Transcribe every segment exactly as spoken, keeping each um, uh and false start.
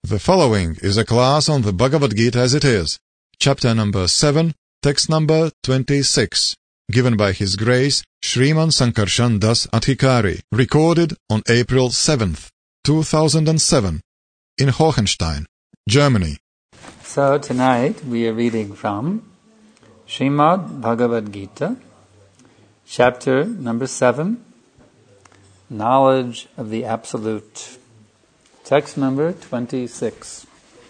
The following is a class on the Bhagavad Gita as it is, chapter number seven, text number twenty-six, given by His Grace Shriman Sankarshan Das Adhikari, recorded on April seventh, two thousand seven, in Hohenstein, Germany. So tonight we are reading from Srimad Bhagavad Gita, chapter number seven, Knowledge of the Absolute. Text number twenty-six.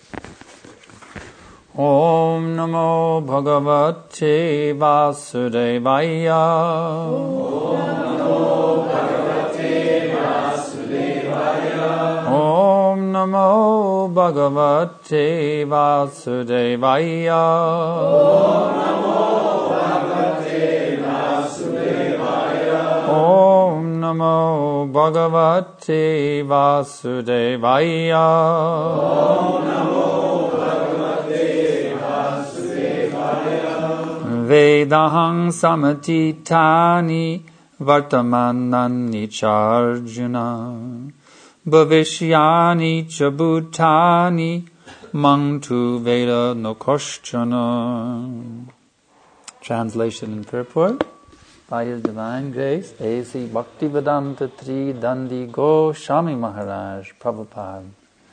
Om Namo Bhagavate Vasudevaya. Om Namo Bhagavate Vasudevaya. Om Namo Bhagavate Vasudevaya. Om Namo Bhagavate Vasudevaya. Om Namo Bhagavate Vasudevaya. Om Namo Bhagavate Vasudevaya. Vedahang samatitani vartamanani charjuna bhavishyani cha bhutani mangtu veda no koshchana. Translation and purport by His Divine Grace, A C Bhaktivedanta Tri Dandi Goswami Maharaj Prabhupada.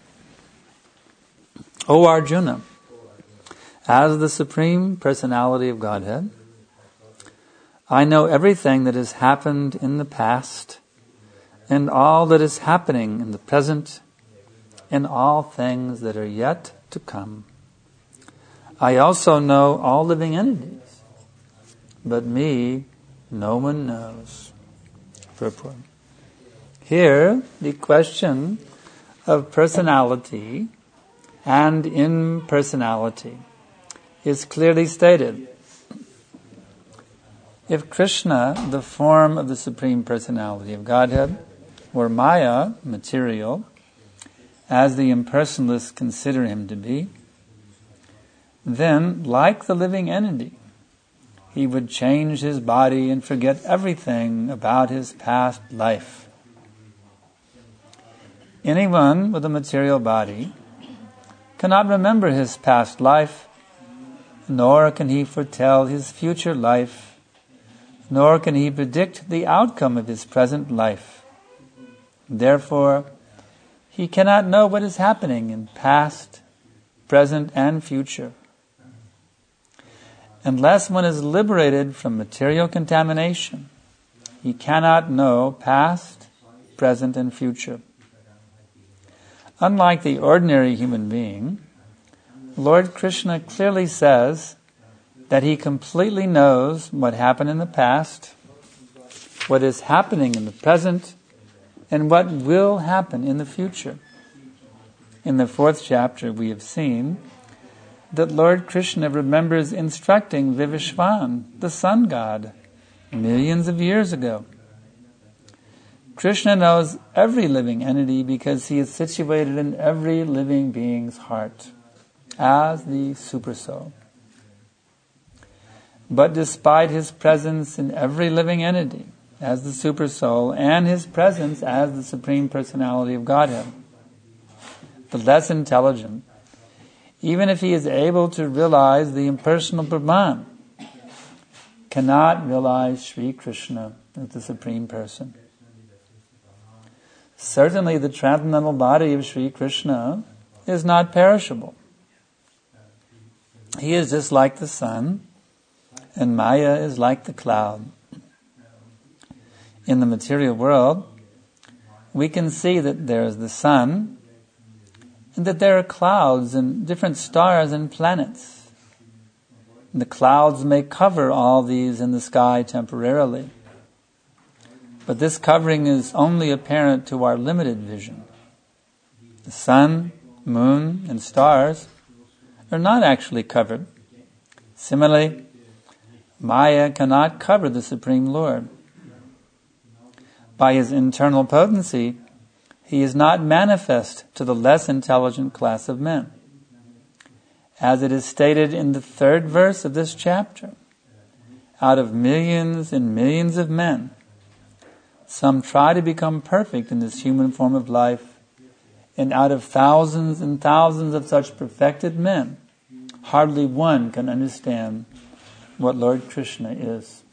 O Arjuna, as the Supreme Personality of Godhead, I know everything that has happened in the past, and all that is happening in the present, and all things that are yet to come. I also know all living entities, but me no one knows. Purport. Here, the question of personality and impersonality is clearly stated. If Krishna, the form of the Supreme Personality of Godhead, were Maya, material, as the impersonalists consider him to be, then, like the living entity, he would change his body and forget everything about his past life. Anyone with a material body cannot remember his past life, nor can he foretell his future life, nor can he predict the outcome of his present life. Therefore, he cannot know what is happening in past, present, and future. Unless one is liberated from material contamination, he cannot know past, present, and future. Unlike the ordinary human being, Lord Krishna clearly says that he completely knows what happened in the past, what is happening in the present, and what will happen in the future. In the fourth chapter, we have seen that Lord Krishna remembers instructing Vivishwan, the sun god, millions of years ago. Krishna knows every living entity because he is situated in every living being's heart as the Supersoul. But despite his presence in every living entity as the Supersoul and his presence as the Supreme Personality of Godhead, the less intelligent, even if he is able to realize the impersonal Brahman, cannot realize Sri Krishna as the Supreme Person. Certainly the transcendental body of Sri Krishna is not perishable. He is just like the sun, and Maya is like the cloud. In the material world, we can see that there is the sun, and that there are clouds and different stars and planets. The clouds may cover all these in the sky temporarily, but this covering is only apparent to our limited vision. The sun, moon, and stars are not actually covered. Similarly, Maya cannot cover the Supreme Lord. By his internal potency, he is not manifest to the less intelligent class of men. As it is stated in the third verse of this chapter, out of millions and millions of men, some try to become perfect in this human form of life, And out of thousands and thousands of such perfected men, hardly one can understand what Lord Krishna is.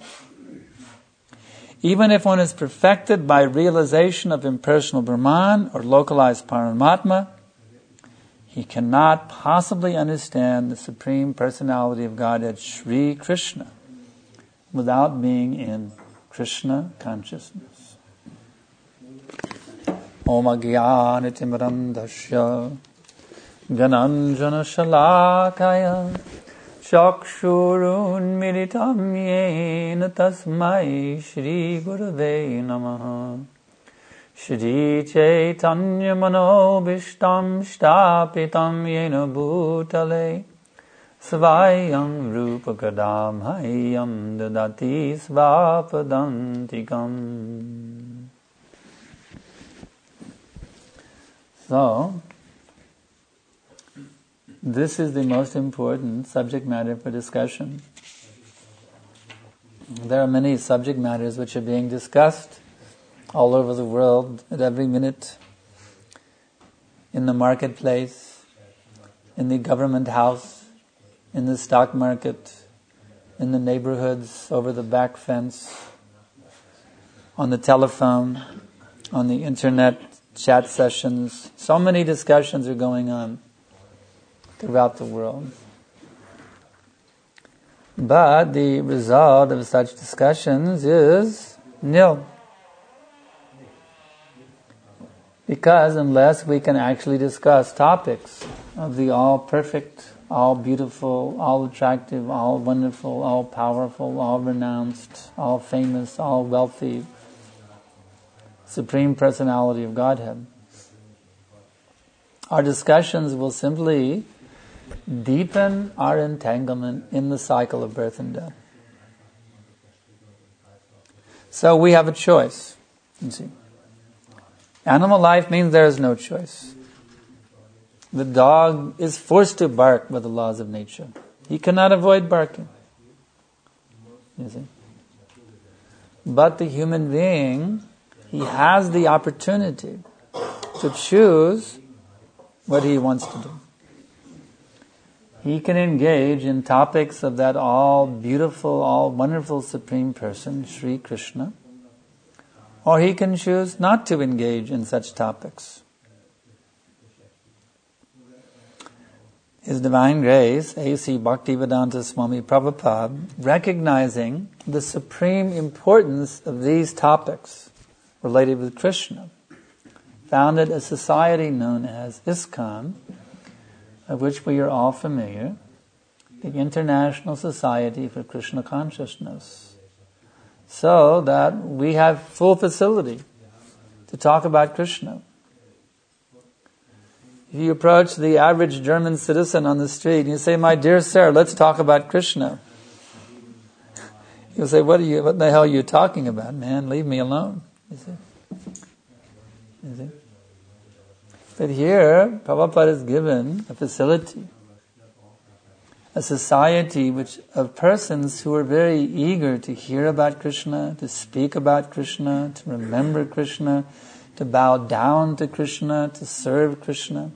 Even if one is perfected by realization of impersonal Brahman or localized Paramatma, he cannot possibly understand the Supreme Personality of Godhead, Sri Krishna, without being in Krishna consciousness. Om Agyanitimaram Dasya Gananjana Shalakaya Chakshurun Militam Yena Tasmai Shri Gurave Namaha Shri Chaitanya Manobishtam Shtapitam Yena Bhutale Svayam Rupa Kadam Hayam Dadati Svapadantikam. So, this is the most important subject matter for discussion. There are many subject matters which are being discussed all over the world at every minute, in the marketplace, in the government house, in the stock market, in the neighborhoods, over the back fence, on the telephone, on the internet, chat sessions. So many discussions are going on throughout the world. But the result of such discussions is nil. Because unless we can actually discuss topics of the all-perfect, all-beautiful, all-attractive, all-wonderful, all-powerful, all-renounced, all-famous, all-wealthy Supreme Personality of Godhead, our discussions will simply deepen our entanglement in the cycle of birth and death. So we have a choice, you see. Animal life means there is no choice. The dog is forced to bark by the laws of nature. He cannot avoid barking. You see. But the human being, he has the opportunity to choose what he wants to do. He can engage in topics of that all beautiful, all wonderful Supreme Person, Sri Krishna, or he can choose not to engage in such topics. His Divine Grace, A C Bhaktivedanta Swami Prabhupada, recognizing the supreme importance of these topics related with Krishna, founded a society known as ISKCON, of which we are all familiar, the International Society for Krishna Consciousness, so that we have full facility to talk about Krishna. If you approach the average German citizen on the street and you say, "My dear sir, let's talk about Krishna," he'll say, "What are you? What the hell are you talking about, man? Leave me alone." You see? You see? But here, Prabhupada is given a facility, a society which of persons who are very eager to hear about Krishna, to speak about Krishna, to remember Krishna, to bow down to Krishna, to serve Krishna,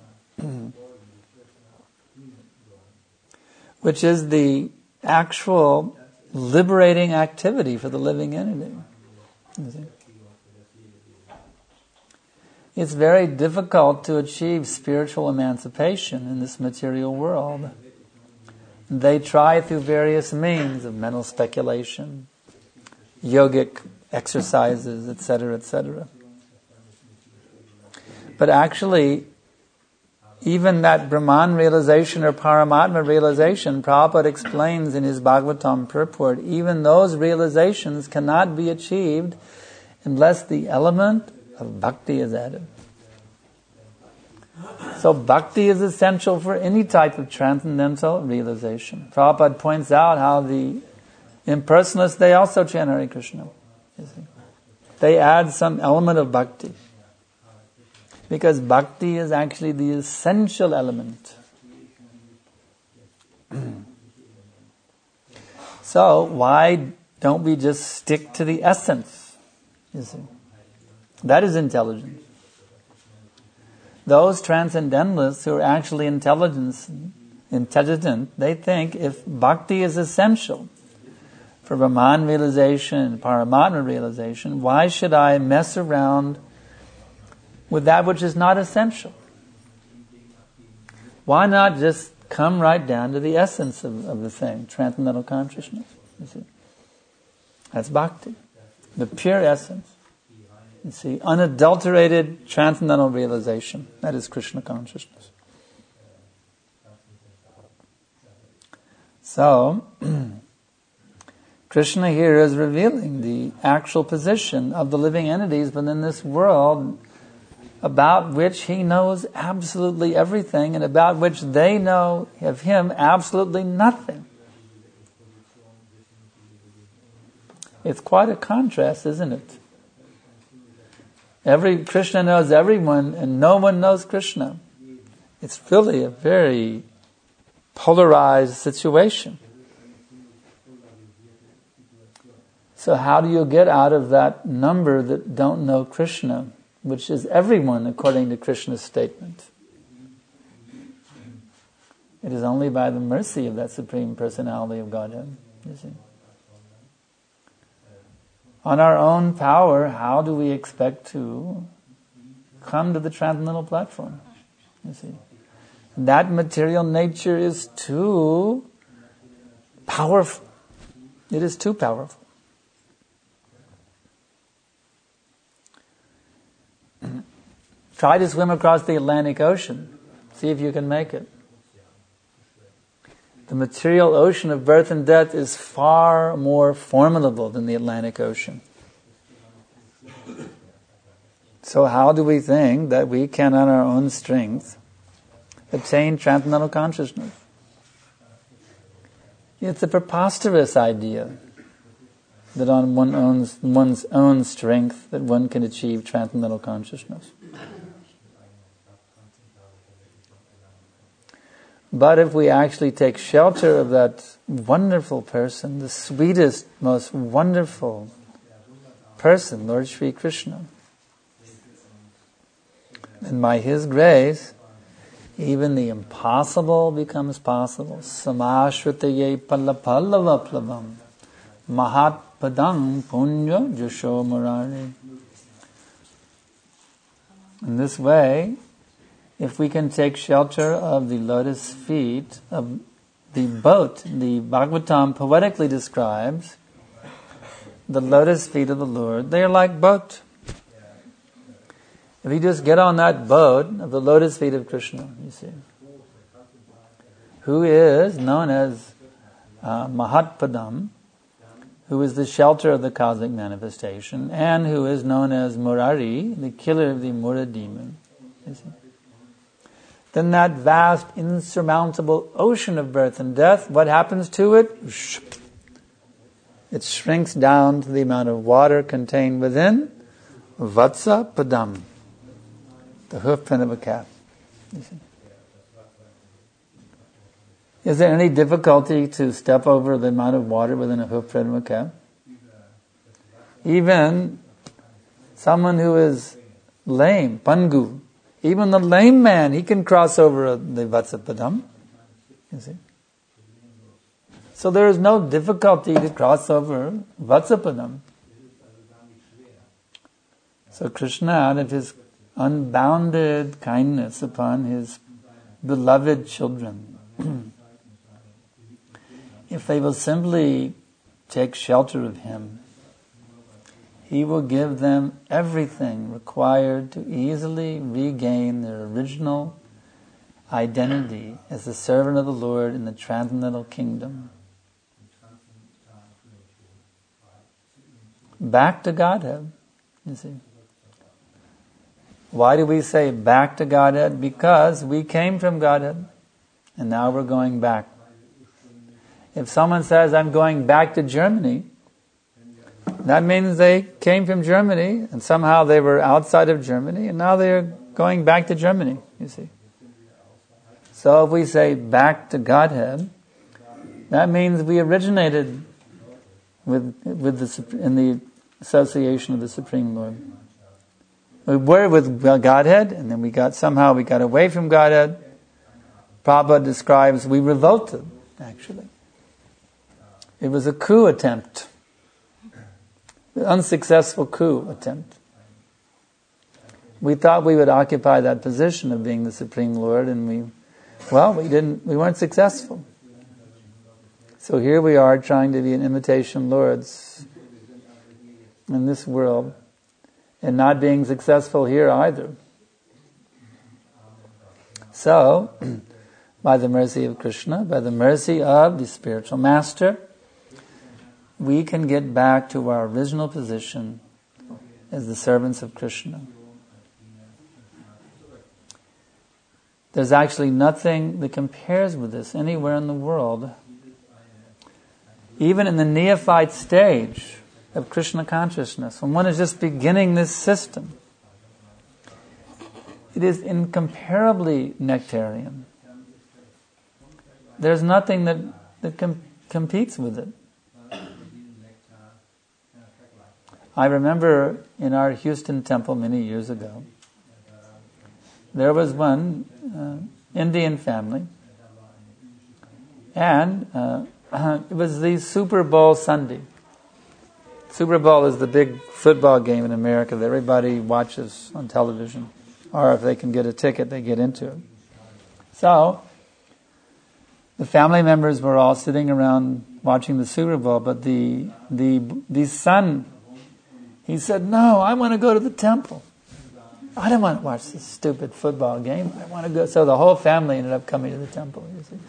which is the actual liberating activity for the living entity. You see? It's very difficult to achieve spiritual emancipation in this material world. They try through various means of mental speculation, yogic exercises, et cetera, et cetera. But actually, even that Brahman realization or Paramatma realization, Prabhupada explains in his Bhagavatam purport, even those realizations cannot be achieved unless the element of bhakti is added. So bhakti is essential for any type of transcendental realization. Prabhupada points out how the impersonalists, they also chant Hare Krishna. You see. They add some element of bhakti. Because bhakti is actually the essential element. So why don't we just stick to the essence? You see. That is intelligence. those transcendentalists who are actually intelligence, intelligent, they think if bhakti is essential for Brahman realization and Paramatma realization, why should I mess around with that which is not essential? Why not just come right down to the essence of, of the thing, transcendental consciousness? You see, that's bhakti, the pure essence. You see, unadulterated transcendental realization. That is Krishna consciousness. So, Krishna here is revealing the actual position of the living entities within this world, about which he knows absolutely everything and about which they know of him absolutely nothing. It's quite a contrast, isn't it? Every Krishna knows everyone and no one knows Krishna. It's really a very polarized situation. So how do you get out of that number that don't know Krishna, which is everyone according to Krishna's statement? It is only by the mercy of that Supreme Personality of Godhead, you see. On our own power, how do we expect to come to the transcendental platform? You see, that material nature is too powerful. It is too powerful. Try to swim across the Atlantic Ocean. See if you can make it. The material ocean of birth and death is far more formidable than the Atlantic Ocean. So how do we think that we can, on our own strength, attain transcendental consciousness? It's a preposterous idea that on one owns, one's own strength that one can achieve transcendental consciousness. But if we actually take shelter of that wonderful person, the sweetest, most wonderful person, Lord Sri Krishna, and by His grace, even the impossible becomes possible. Samashvritaye pallapallavaplavam mahat padam punya jasho murari. In this way, if we can take shelter of the lotus feet of the boat, the Bhagavatam poetically describes the lotus feet of the Lord, they are like boat. If you just get on that boat of the lotus feet of Krishna, you see, who is known as uh, Mahatpadam, who is the shelter of the cosmic manifestation, and who is known as Murari, the killer of the Mura demon, you see, then that vast, insurmountable ocean of birth and death, what happens to it? It shrinks down to the amount of water contained within Vatsa Padam, the hoofprint of a calf. You see. Is there any difficulty to step over the amount of water within a hoofprint of a calf? Even someone who is lame, Pangu, even the lame man, he can cross over the Vatsapadam. You see. So there is no difficulty to cross over Vatsapadam. So Krishna, out of His unbounded kindness upon His beloved children, if they will simply take shelter of Him, He will give them everything required to easily regain their original identity as the servant of the Lord in the transcendental kingdom. Back to Godhead, you see. Why do we say back to Godhead? Because we came from Godhead and now we're going back. If someone says, I'm going back to Germany, that means they came from Germany and somehow they were outside of Germany and now they're going back to Germany, you see. So if we say back to Godhead, that means we originated with with the in the association of the Supreme Lord. We were with Godhead, and then we got somehow we got away from Godhead. Prabhupada describes we revolted, actually. It was a coup attempt. An unsuccessful coup attempt. We thought we would occupy that position of being the Supreme Lord, and we, well, we didn't, we weren't successful. So here we are trying to be an imitation lords in this world, and not being successful here either. So, by the mercy of Krishna, by the mercy of the spiritual master, we can get back to our original position as the servants of Krishna. There's actually nothing that compares with this anywhere in the world. Even in the neophyte stage of Krishna consciousness, when one is just beginning this system, it is incomparably nectarian. There's nothing that, that com- competes with it. I remember in our Houston temple many years ago, there was one uh, Indian family, and uh, it was the Super Bowl Sunday. Super Bowl is the big football game in America that everybody watches on television, or if they can get a ticket, they get into it. So, the family members were all sitting around watching the Super Bowl, but the the the son, he said, "No, I want to go to the temple. I don't want to watch this stupid football game. I want to go." So the whole family ended up coming to the temple, you see.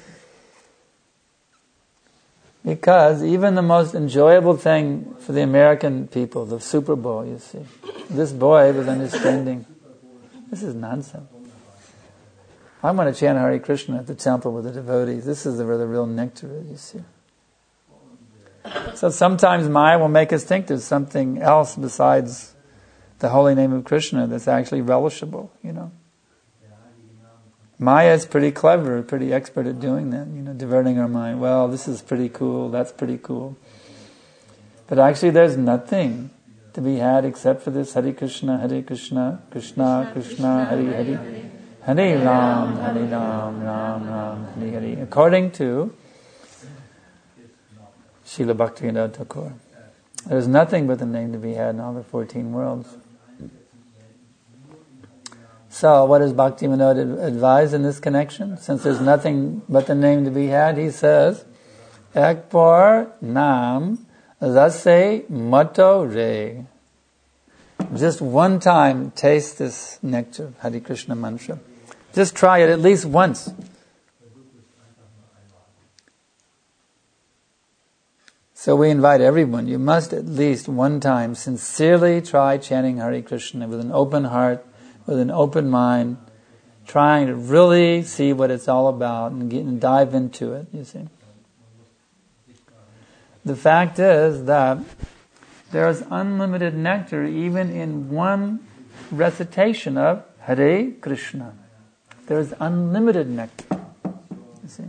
Because even the most enjoyable thing for the American people, the Super Bowl, you see, this boy was understanding, this is nonsense. I want to chant Hare Krishna at the temple with the devotees. This is where the real nectar is, you see. So sometimes Maya will make us think there's something else besides the holy name of Krishna that's actually relishable, you know. Maya is pretty clever, pretty expert at doing that, you know, diverting our mind. Well, this is pretty cool, that's pretty cool. But actually there's nothing to be had except for this Hare Krishna, Hare Krishna, Krishna, Krishna, Hare Hare, Hare Ram, Hare Ram, Ram Ram, Hare Hare. According to Srila Bhaktivinoda Thakur, there's nothing but the name to be had in all the fourteen worlds. So, what does Bhaktivinoda advise in this connection? Since there's nothing but the name to be had, he says, Ek par nam rase mato re. Just one time, taste this nectar, Hare Krishna mantra. Just try it at least once. So we invite everyone, you must at least one time sincerely try chanting Hare Krishna with an open heart, with an open mind, trying to really see what it's all about and get and dive into it, you see. The fact is that there is unlimited nectar even in one recitation of Hare Krishna. There is unlimited nectar, you see.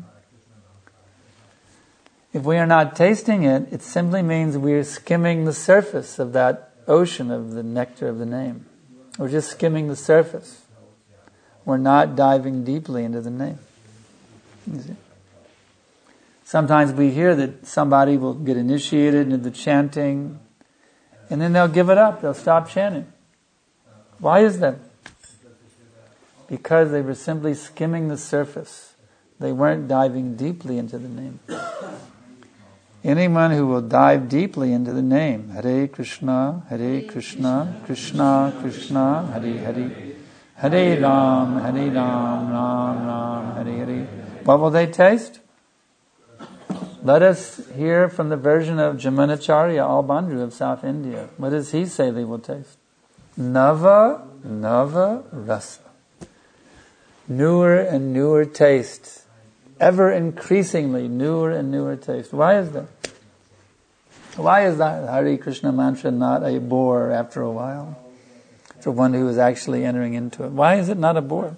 If we are not tasting it, it simply means we are skimming the surface of that ocean of the nectar of the name. We're just skimming the surface. We're not diving deeply into the name. You see? Sometimes we hear that somebody will get initiated into the chanting, and then they'll give it up. They'll stop chanting. Why is that? Because they were simply skimming the surface. They weren't diving deeply into the name. Anyone who will dive deeply into the name, Hare Krishna, Hare Krishna, Krishna Krishna, Hare Hare, Hare Ram, Hare Ram, Ram Ram, Hare Hare. What will they taste? Let us hear from the version of Jamunacharya Albandru of South India. What does he say they will taste? Nava, Nava Rasa. Newer and newer taste. Ever increasingly newer and newer taste. Why is that? Why is that Hare Krishna mantra not a bore after a while? For one who is actually entering into it. Why is it not a bore?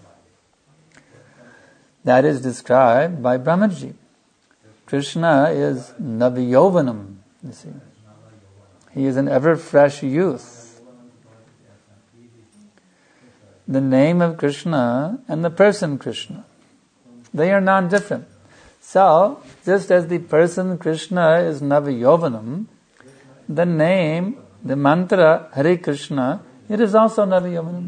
That is described by Brahmaji. Krishna is Naviyovanam, you see. He is an ever fresh youth. the name of Krishna and the person Krishna. They are non-different. So, just as the person Krishna is Navayovanam, the name, the mantra Hare Krishna, it is also Navayovanam.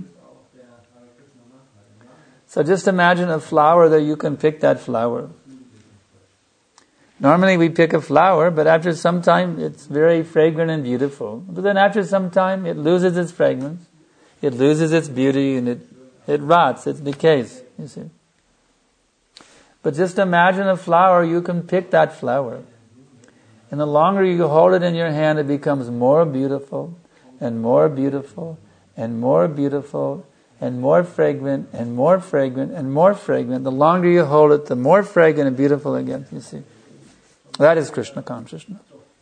So just imagine a flower that you can pick that flower. Normally we pick a flower, but after some time it's very fragrant and beautiful. But then after some time it loses its fragrance, it loses its beauty, and it, it rots, it decays, you see. But just imagine a flower, you can pick that flower. And the longer you hold it in your hand, it becomes more beautiful, and more beautiful, and more beautiful, and more fragrant, and more fragrant, and more fragrant. The longer you hold it, the more fragrant and beautiful it gets, you see. That is Krishna consciousness.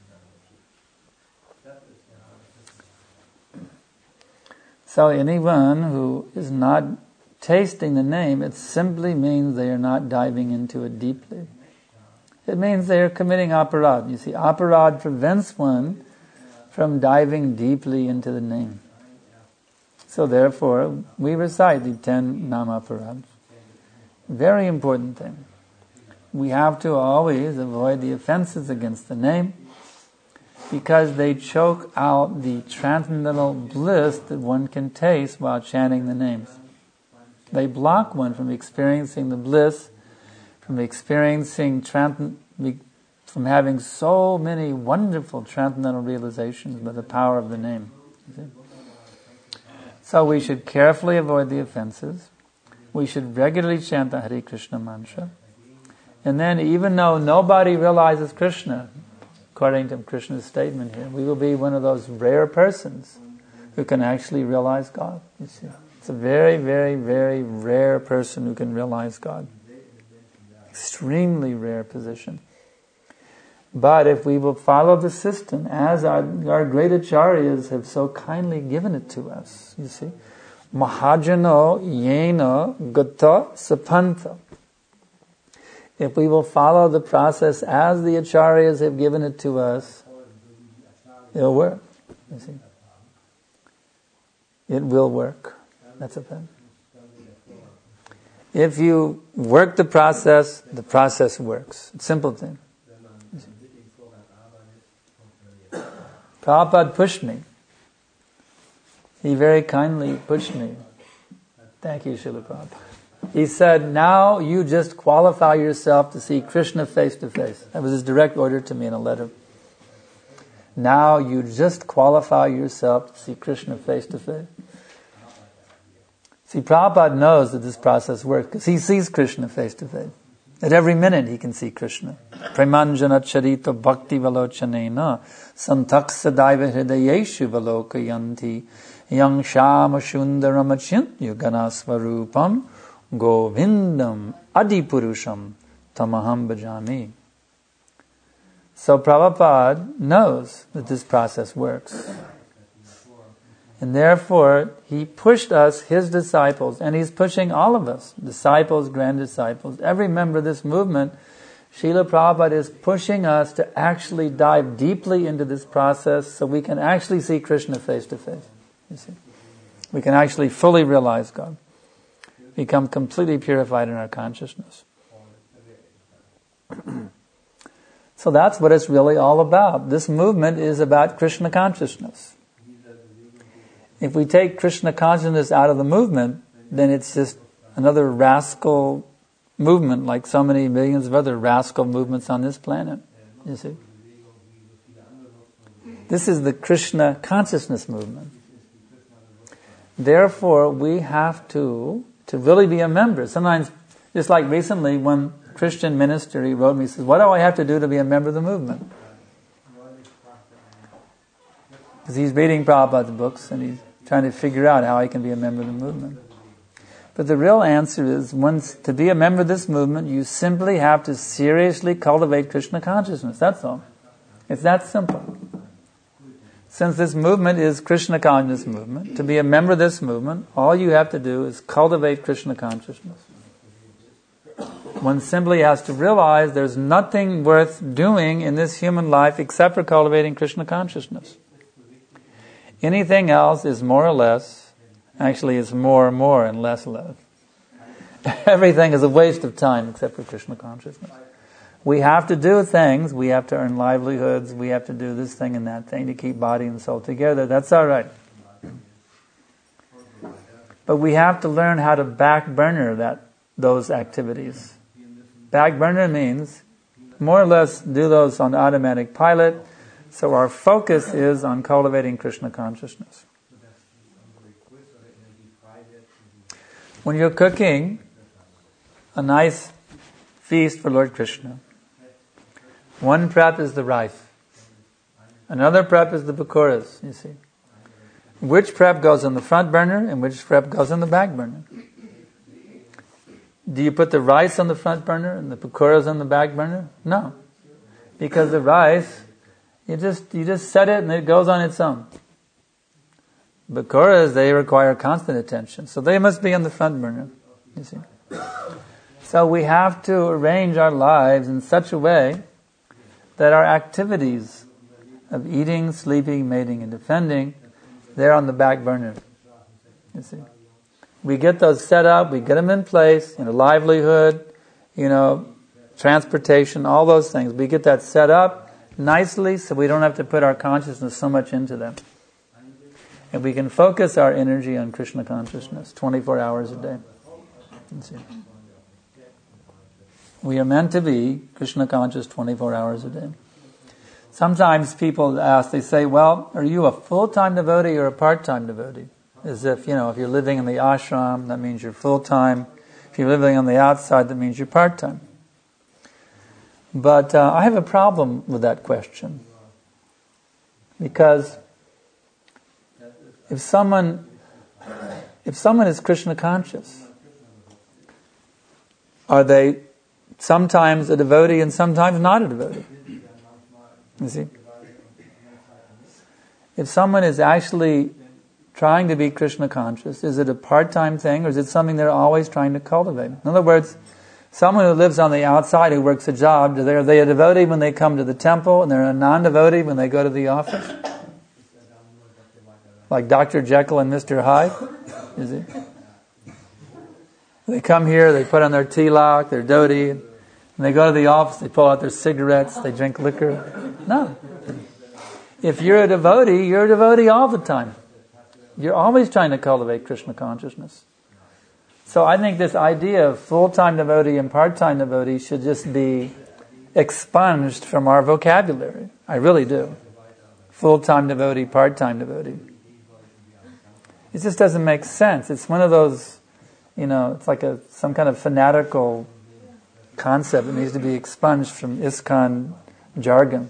So anyone who is not tasting the name, it simply means they are not diving into it deeply. It means they are committing aparad. You see, aparad prevents one from diving deeply into the name. So therefore, we recite the ten nama-aparads. Very important thing. We have to always avoid the offenses against the name, because they choke out the transcendental bliss that one can taste while chanting the names. They block one from experiencing the bliss, from experiencing, trans- from having so many wonderful transcendental realizations by the power of the name. So we should carefully avoid the offenses. We should regularly chant the Hare Krishna mantra. And then, even though nobody realizes Krishna, according to Krishna's statement here, we will be one of those rare persons who can actually realize God. You see, it's a very, very, very rare person who can realize God. Extremely rare position. But if we will follow the system, as our, our great acharyas have so kindly given it to us, you see, Mahajano yena gata sapanta. If we will follow the process as the acharyas have given it to us, it'll work. You see, it will work. That's a thing. If you work the process, the process works. It's a simple thing. Prabhupada pushed me. He very kindly pushed me. Thank you, Srila Prabhupada. He said, now you just qualify yourself to see Krishna face to face. That was his direct order to me in a letter. Now you just qualify yourself to see Krishna face to face. See, Prabhupada knows that this process works because he sees Krishna face to face. At every minute he can see Krishna. Premanjana charita bhakti valochanena santaksadaiva hridayeshu valokayanti yang shama shundaram achintya ganasvarupam govindam adipurusham tamaham bhajami. So Prabhupada knows that this process works. And therefore, he pushed us, his disciples, and he's pushing all of us, disciples, grand disciples, every member of this movement. Srila Prabhupada is pushing us to actually dive deeply into this process so we can actually see Krishna face to face. You see, we can actually fully realize God, become completely purified in our consciousness. So that's what it's really all about. This movement is about Krishna consciousness. If we take Krishna consciousness out of the movement, then it's just another rascal movement, like so many millions of other rascal movements on this planet. You see, this is the Krishna consciousness movement. Therefore, we have to to really be a member. Sometimes, just like recently, one Christian minister, he wrote me, he says, "What do I have to do to be a member of the movement?" Because he's reading Prabhupada's books and he's trying to figure out how he can be a member of the movement. But the real answer is, once to be a member of this movement, you simply have to seriously cultivate Krishna consciousness. That's all. It's that simple. Since this movement is Krishna consciousness movement, to be a member of this movement, all you have to do is cultivate Krishna consciousness. One simply has to realize there's nothing worth doing in this human life except for cultivating Krishna consciousness. Anything else is more or less Actually, it's more and more and less less. Everything is a waste of time except for Krishna consciousness. We have to do things, we have to earn livelihoods, we have to do this thing and that thing to keep body and soul together. That's all right. But we have to learn how to back burner that those activities. Back burner means more or less do those on automatic pilot, so our focus is on cultivating Krishna consciousness. When you're cooking a nice feast for Lord Krishna, one prep is the rice. Another prep is the pakoras, you see. Which prep goes on the front burner and which prep goes on the back burner? Do you put the rice on the front burner and the pakoras on the back burner? No. Because the rice, you just you just set it and it goes on its own. Pakoras, they require constant attention. So they must be on the front burner, you see. So we have to arrange our lives in such a way that our activities of eating, sleeping, mating, and defending, they're on the back burner. You see, we get those set up, we get them in place, you know, livelihood, you know, transportation, all those things. We get that set up nicely so we don't have to put our consciousness so much into them. And we can focus our energy on Krishna consciousness twenty-four hours a day. You see. We are meant to be Krishna conscious twenty-four hours a day. Sometimes people ask, they say, well, are you a full-time devotee or a part-time devotee? As if, you know, if you're living in the ashram, that means you're full-time. If you're living on the outside, that means you're part-time. But uh, I have a problem with that question. Because if someone, if someone is Krishna conscious, are they sometimes a devotee and sometimes not a devotee? You see? If someone is actually trying to be Krishna conscious, is it a part-time thing or is it something they're always trying to cultivate? In other words, someone who lives on the outside who works a job, are they a devotee when they come to the temple and they're a non-devotee when they go to the office? Like Doctor Jekyll and Mister Hyde? Is it? They come here, they put on their tilak, their dhoti, and they go to the office, they pull out their cigarettes, they drink liquor. No. If you're a devotee, you're a devotee all the time. You're always trying to cultivate Krishna consciousness. So I think this idea of full-time devotee and part-time devotee should just be expunged from our vocabulary. I really do. Full-time devotee, part-time devotee. It just doesn't make sense. It's one of those, you know, it's like a some kind of fanatical concept that needs to be expunged from ISKCON jargon.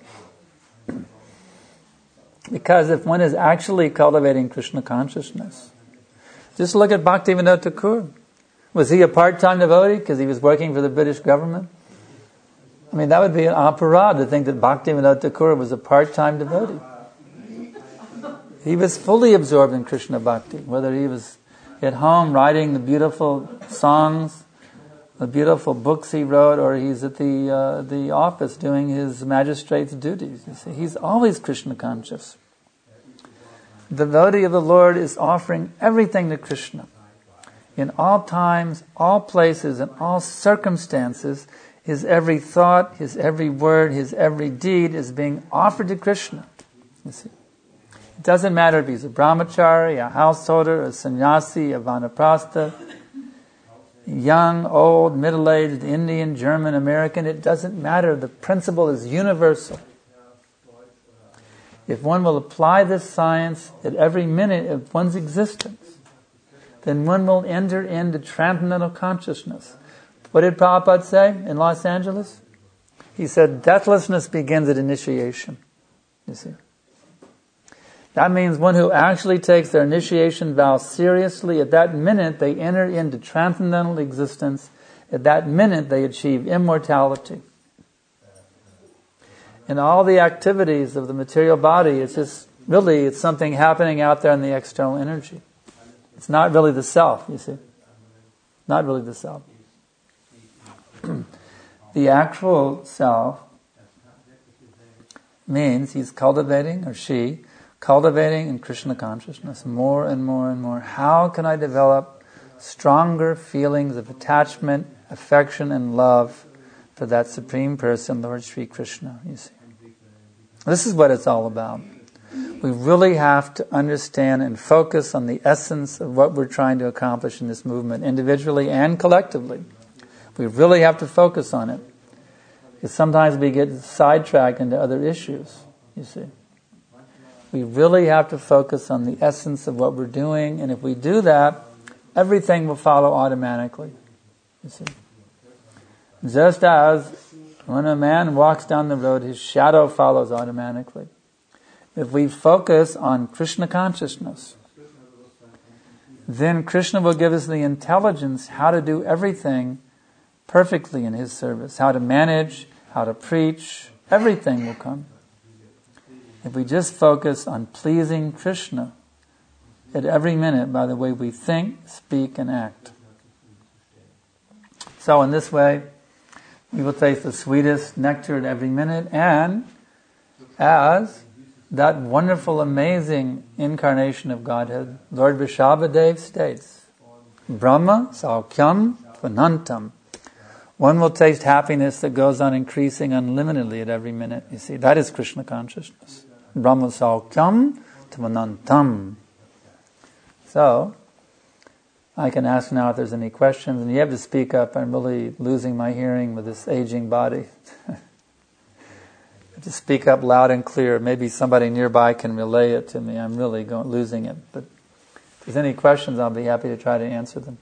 Because if one is actually cultivating Krishna consciousness, just look at Bhaktivinoda Thakur. Was he a part-time devotee because he was working for the British government? I mean, that would be an aparad to think that Bhaktivinoda Thakur was a part-time devotee. He was fully absorbed in Krishna bhakti, whether he was at home writing the beautiful songs, the beautiful books he wrote, or he's at the uh, the office doing his magistrate's duties. You see, he's always Krishna conscious. The devotee of the Lord is offering everything to Krishna. In all times, all places, and all circumstances, his every thought, his every word, his every deed is being offered to Krishna. You see. It doesn't matter if he's a brahmachari, a householder, a sannyasi, a vanaprastha, young, old, middle-aged, Indian, German, American. It doesn't matter. The principle is universal. If one will apply this science at every minute of one's existence, then one will enter into transcendental consciousness. What did Prabhupada say in Los Angeles? He said, deathlessness begins at initiation. You see. That means one who actually takes their initiation vow seriously, at that minute they enter into transcendental existence. At that minute they achieve immortality. In all the activities of the material body, it's just really, it's something happening out there in the external energy. It's not really the self, you see. Not really the self. The actual self means he's cultivating, or she, cultivating in Krishna consciousness more and more and more. How can I develop stronger feelings of attachment, affection, and love for that Supreme Person, Lord Sri Krishna, you see. This is what it's all about. We really have to understand and focus on the essence of what we're trying to accomplish in this movement, individually and collectively. We really have to focus on it. Because sometimes we get sidetracked into other issues, you see. We really have to focus on the essence of what we're doing, and if we do that, everything will follow automatically, you see. Just as when a man walks down the road, his shadow follows automatically. If we focus on Krishna consciousness, then Krishna will give us the intelligence how to do everything perfectly in His service, how to manage, how to preach, everything will come. If we just focus on pleasing Krishna at every minute by the way we think, speak, and act. So in this way, we will taste the sweetest nectar at every minute, and as that wonderful, amazing incarnation of Godhead, Lord Vrishabhadev states, Brahma Saukyam Tvanantam. One will taste happiness that goes on increasing unlimitedly at every minute. You see, that is Krishna consciousness. Brahma Saukyam Tvanantam. So, I can ask now if there's any questions, and you have to speak up. I'm really losing my hearing with this aging body. To speak up loud and clear. Maybe somebody nearby can relay it to me. I'm really going, losing it. But if there's any questions, I'll be happy to try to answer them.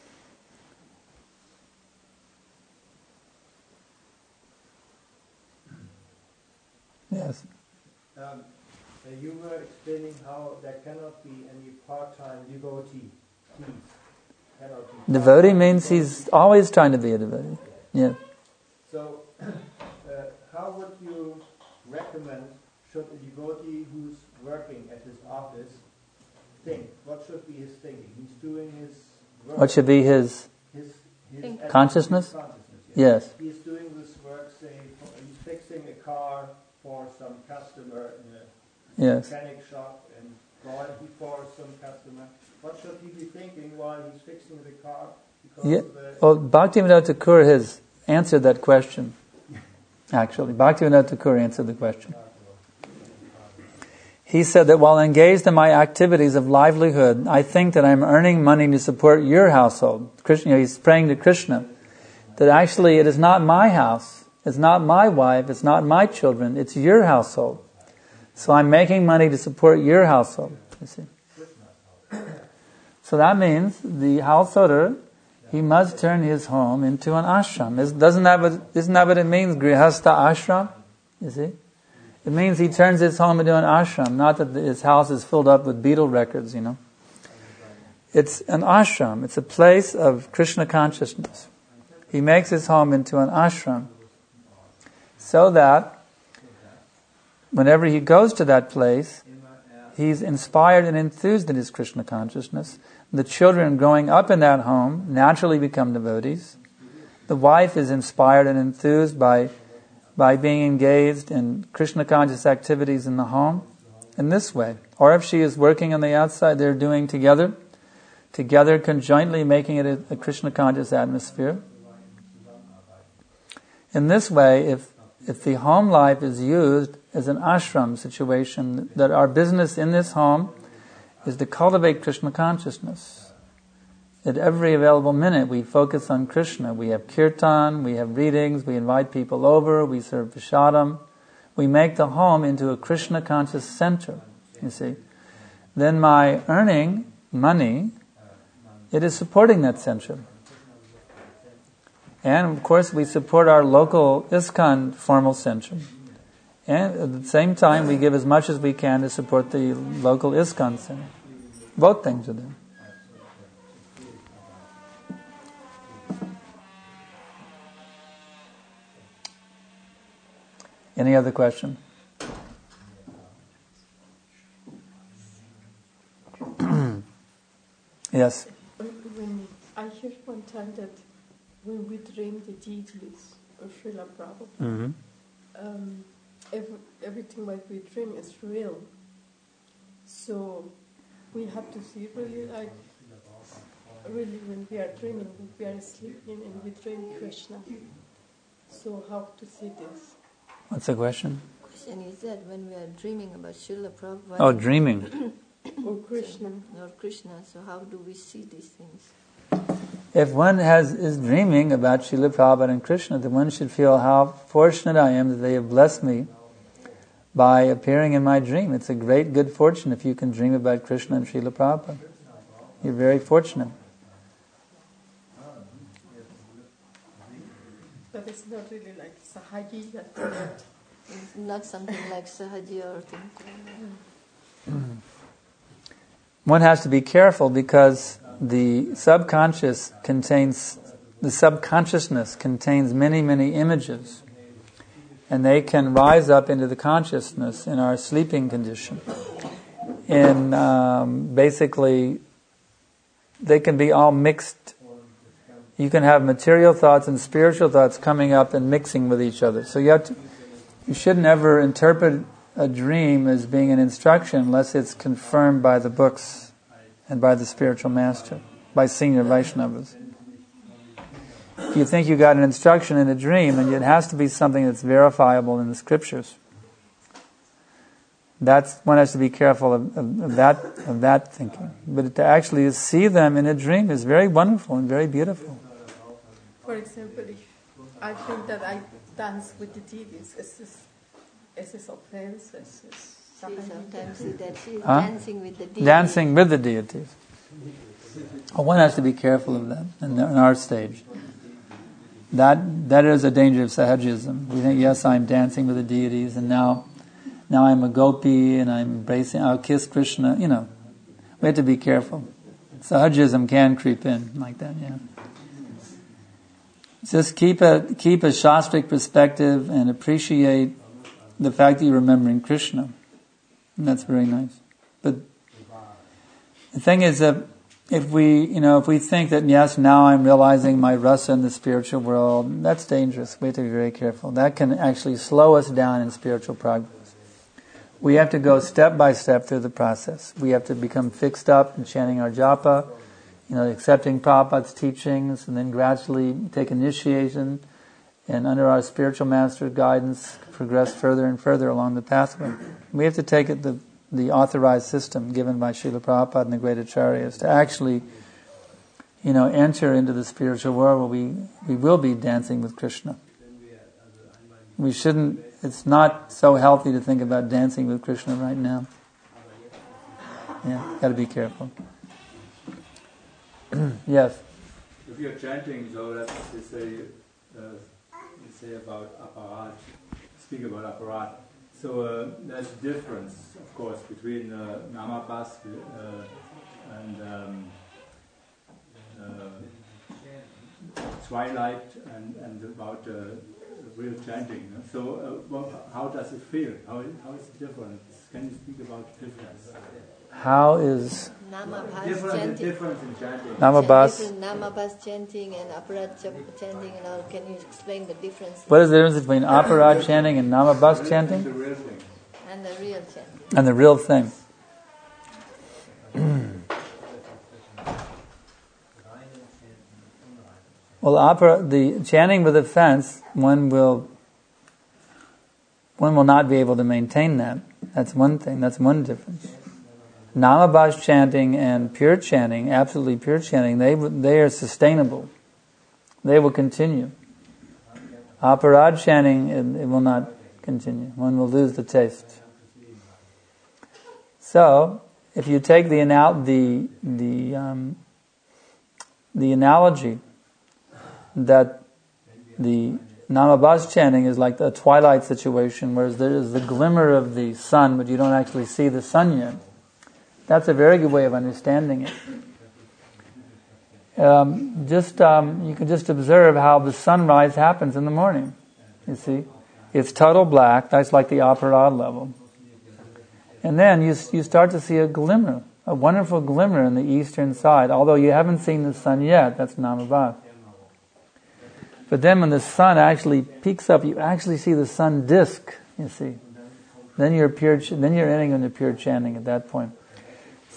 Yes. Um, you were explaining how there cannot be any part-time devotee. Cannot be Devotee means he's always trying to be a devotee. Yeah. So, uh, how would you recommend should a devotee who's working at his office think? What should be his thinking? He's doing his work. What should be his, his, his consciousness? consciousness? Yes. Yes. He's doing this work, say, for, he's fixing a car for some customer in a Yes. mechanic shop, and while he for some customer, what should he be thinking while he's fixing the car? Because Yeah. of the Well, Bhaktivinoda Thakur has answered that question. Actually, Bhaktivinoda Thakur answered the question. He said that while engaged in my activities of livelihood, I think that I'm earning money to support your household. Krishna, you know, he's praying to Krishna. That actually it is not my house, it's not my wife, it's not my children, it's your household. So I'm making money to support your household, you see. So that means the householder, he must turn his home into an ashram. Doesn't that what, isn't that what it means, grihastha ashram? You see? It means he turns his home into an ashram, not that his house is filled up with Beatle records, you know. It's an ashram. It's a place of Krishna consciousness. He makes his home into an ashram so that whenever he goes to that place, he's inspired and enthused in his Krishna consciousness. The children growing up in that home naturally become devotees. The wife is inspired and enthused by by being engaged in Krishna conscious activities in the home in this way. Or if she is working on the outside, they're doing together, together conjointly making it a, a Krishna conscious atmosphere. In this way, if if the home life is used as an ashram situation, that our business in this home is to cultivate Krishna consciousness. At every available minute, we focus on Krishna. We have kirtan, we have readings, we invite people over, we serve prasadam. We make the home into a Krishna conscious center, you see. Then my earning money, it is supporting that center. And of course, we support our local ISKCON formal center. And at the same time, we give as much as we can to support the local ISKCON center. Both things are there. Any other question? Yes. When I heard one time that when we dream the deities of Srila Prabhupada, Mm-hmm. um, every, everything what we dream is real. So we have to see really like, really when we are dreaming, we are sleeping and we dream Krishna. So how to see this? What's the question? Question is that when we are dreaming about Srila Prabhupada Oh, dreaming. Or Krishna. or Krishna, so how do we see these things? If one has is dreaming about Srila Prabhupada and Krishna, then one should feel how fortunate I am that they have blessed me by appearing in my dream. It's a great good fortune if you can dream about Krishna and Srila Prabhupada. You're very fortunate. But it's not really like Sahaji that that. It's not something like Sahaji or things like that. One has to be careful because the subconscious contains, the subconsciousness contains many, many images. And they can rise up into the consciousness in our sleeping condition. In um, basically, they can be all mixed. You can have material thoughts and spiritual thoughts coming up and mixing with each other. So you have to, you shouldn't ever interpret a dream as being an instruction unless it's confirmed by the books and by the spiritual master, by senior Vaishnavas. If you think you got an instruction in a dream, then it has to be something that's verifiable in the scriptures. That's, one has to be careful of, of, of that of that thinking. But to actually see them in a dream is very wonderful and very beautiful. For example, if I think that I dance with the deities, is this, is this offense? Is this She sometimes see that she is Huh? dancing with the deities. Dancing with the deities. Oh, one has to be careful of that in, in our stage. That that is a danger of sahajism. We think, yes, I'm dancing with the deities, and now, now I'm a gopi, and I'm embracing. I'll kiss Krishna. You know, we have to be careful. Sahajism can creep in like that. Yeah. Just keep a keep a shastric perspective and appreciate the fact that you're remembering Krishna, and that's very nice. But the thing is that if we, you know, if we think that, yes, now I'm realizing my rasa in the spiritual world, that's dangerous. We have to be very careful. That can actually slow us down in spiritual progress. We have to go step by step through the process. We have to become fixed up in chanting our japa, you know, accepting Prabhupada's teachings, and then gradually take initiation, and under our spiritual master's guidance, progress further and further along the pathway. We have to take it the the authorized system given by Srila Prabhupada and the great acharyas to actually, you know, enter into the spiritual world where we, we will be dancing with Krishna. We shouldn't, it's not so healthy to think about dancing with Krishna right now. Yeah, gotta be careful. Yes? If you're chanting, so let's say, uh, you say about aparat, speak about aparat. So uh, there's a difference, of course, between uh, Namabas uh, and um, uh, Twilight and, and about uh, real chanting. So uh, well, how does it feel? How, how is it different? Can you speak about difference? How is Namabhas Different, chanting. difference in chanting. Namabas? Different Namabhas chanting and aparat chanting and all. Can you explain the difference? What is the difference between aparad chanting and namabas chanting? The real thing. And the real chanting. And the real thing. Well, opera, the chanting with offense, one will, one will not be able to maintain that. That's one thing. That's one difference. Namabas chanting and pure chanting, absolutely pure chanting, they they are sustainable. They will continue. Aparad chanting, it, it will not continue. One will lose the taste. So, if you take the anal- the the um, the analogy that the Namabas chanting is like a twilight situation, whereas there is the glimmer of the sun, but you don't actually see the sun yet. That's a very good way of understanding it. Um, just um, you can just observe how the sunrise happens in the morning. You see, it's total black. That's like the aparad level, and then you you start to see a glimmer, a wonderful glimmer in the eastern side. Although you haven't seen the sun yet, that's Namabas. But then when the sun actually peaks up, you actually see the sun disk. You see, then you're pure. Then you're entering into pure chanting at that point.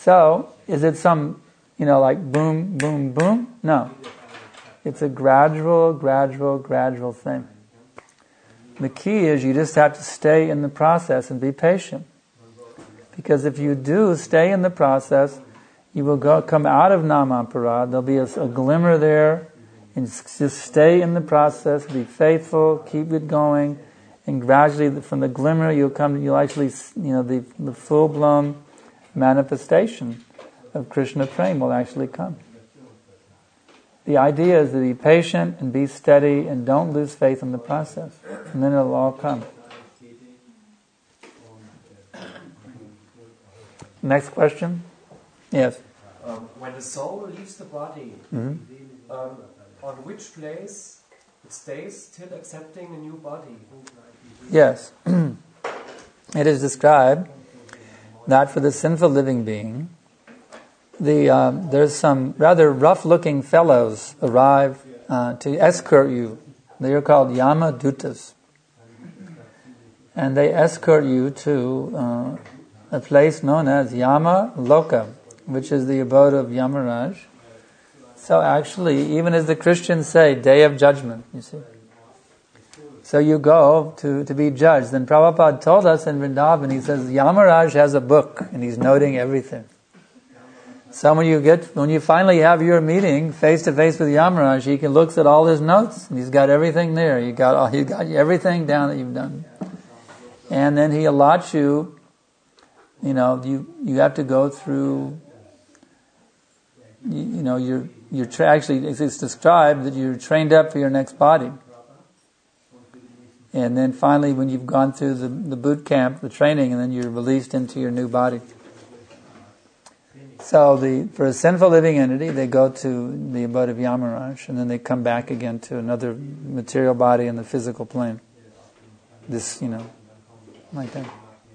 So, is it some, you know, like boom, boom, boom? No. It's a gradual, gradual, gradual thing. The key is you just have to stay in the process and be patient. Because if you do stay in the process, you will go come out of Namaparad. There'll be a, a glimmer there, and just stay in the process. Be faithful, keep it going, and gradually from the glimmer you'll come. You'll actually, you know, the the full blown manifestation of Krishna Prema will actually come. The idea is to be patient and be steady and don't lose faith in the process. And then it'll all come. Next question? Yes. Um, when the soul leaves the body, Mm-hmm. um, on which place it stays till accepting a new body? Yes. It is described that for the sinful living being, The uh, there's some rather rough-looking fellows arrive uh, to escort you. They are called Yama Dutas, and they escort you to uh, a place known as Yama Loka, which is the abode of Yamaraj. So actually, even as the Christians say, day of judgment. You see. So you go to to be judged. Then Prabhupada told us in Vrindavan, he says Yamaraj has a book and he's noting everything. So when you get, when you finally have your meeting face to face with Yamaraj, he can looks at all his notes and he's got everything there. You got all, you got everything down that you've done, and then he allots you. You know, you you have to go through. You, you know, you're you're tra- actually it's described that you're trained up for your next body, and then finally when you've gone through the the boot camp, the training, and then you're released into your new body. So the for a sinful living entity, they go to the abode of Yamaraj, and then they come back again to another material body in the physical plane. This, you know, like that.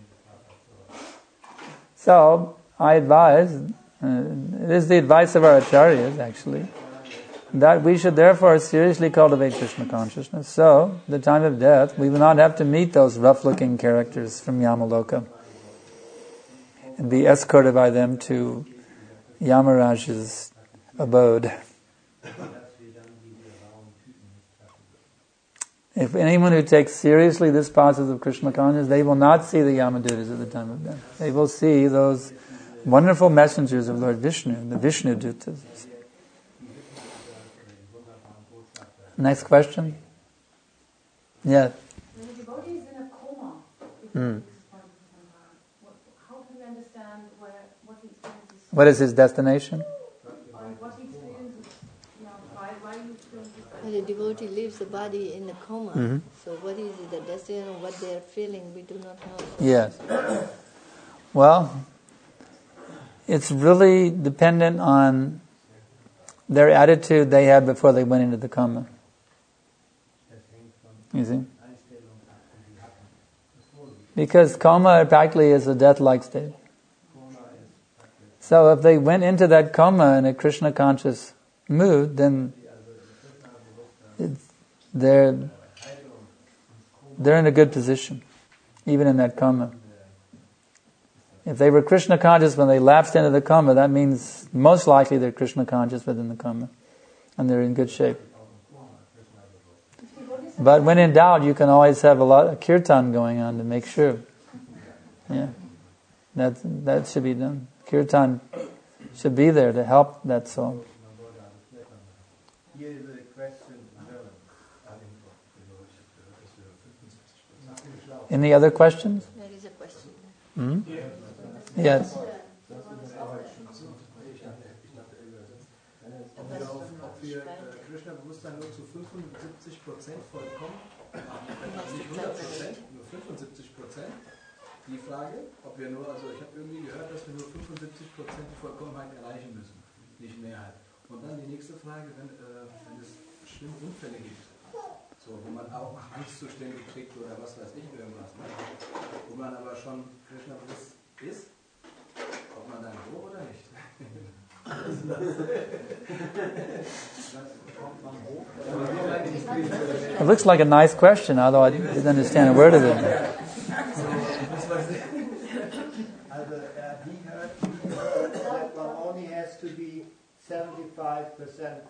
So I advise, uh, it is the advice of our acharyas actually, that we should therefore seriously cultivate Krishna consciousness. So, at the time of death, we will not have to meet those rough-looking characters from Yamaloka and be escorted by them to Yamaraj's abode. If anyone who takes seriously this process of Krishna consciousness, they will not see the Yamadutas at the time of death. They will see those wonderful messengers of Lord Vishnu, the Vishnu Dutas. Next question? Yeah. When the devotee is in a coma, Mm. how can we understand where, what he experiences? What is his destination? Or what he experiences? You know, why, why he experiences? When the devotee leaves the body in a coma, Mhm. so what is it, the destination, what they are feeling, we do not know. Yes. Well, it's really dependent on their attitude they had before they went into the coma. You see? Because coma practically is a death-like state. So if they went into that coma in a Krishna conscious mood, then it's, they're they're in a good position, even in that coma. If they were Krishna conscious when they lapsed into the coma, that means most likely they're Krishna conscious within the coma, and they're in good shape. But when in doubt, you can always have a lot of kirtan going on to make sure. Yeah, that that should be done. Kirtan should be there to help that soul. Here is a question. Any other questions? There is a question. Hmm? Yes. Ob wir Krishna-Bewusstsein nur zu fünfundsiebzig Prozent vollkommen, nicht hundert Prozent, nur fünfundsiebzig Prozent. Die Frage, ob wir nur, also ich habe irgendwie gehört, dass wir nur fünfundsiebzig Prozent die Vollkommenheit erreichen müssen, nicht Mehrheit. Und dann die nächste Frage, wenn, äh, wenn es schlimme Unfälle gibt, so, wo man auch Angstzustände kriegt oder was weiß ich irgendwas, ne? Wo man aber schon Krishna-bewusst ist, ob man dann hoch oder nicht? It looks like a nice question, although I didn't understand a word of it. Also er, die hört, die hört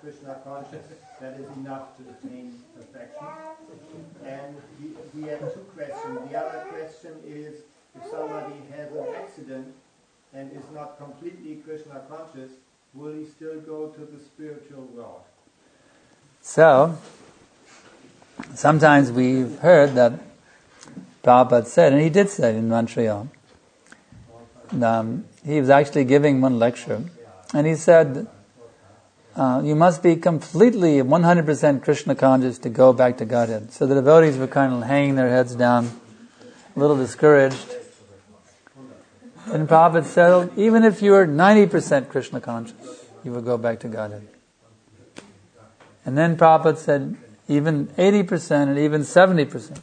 Krishna conscious, that is enough to attain perfection. And we, we have two questions. The other question is, if somebody has an accident and is not completely Krishna conscious, will he still go to the spiritual world? So, sometimes we've heard that Prabhupada said, and he did say it in Montreal, um, he was actually giving one lecture, and he said, uh, you must be completely one hundred percent Krishna conscious to go back to Godhead. So the devotees were kind of hanging their heads down, a little discouraged. And Prabhupada said, even if you were ninety percent Krishna conscious, you would go back to Godhead. And then Prabhupada said, even eighty percent and even seventy percent.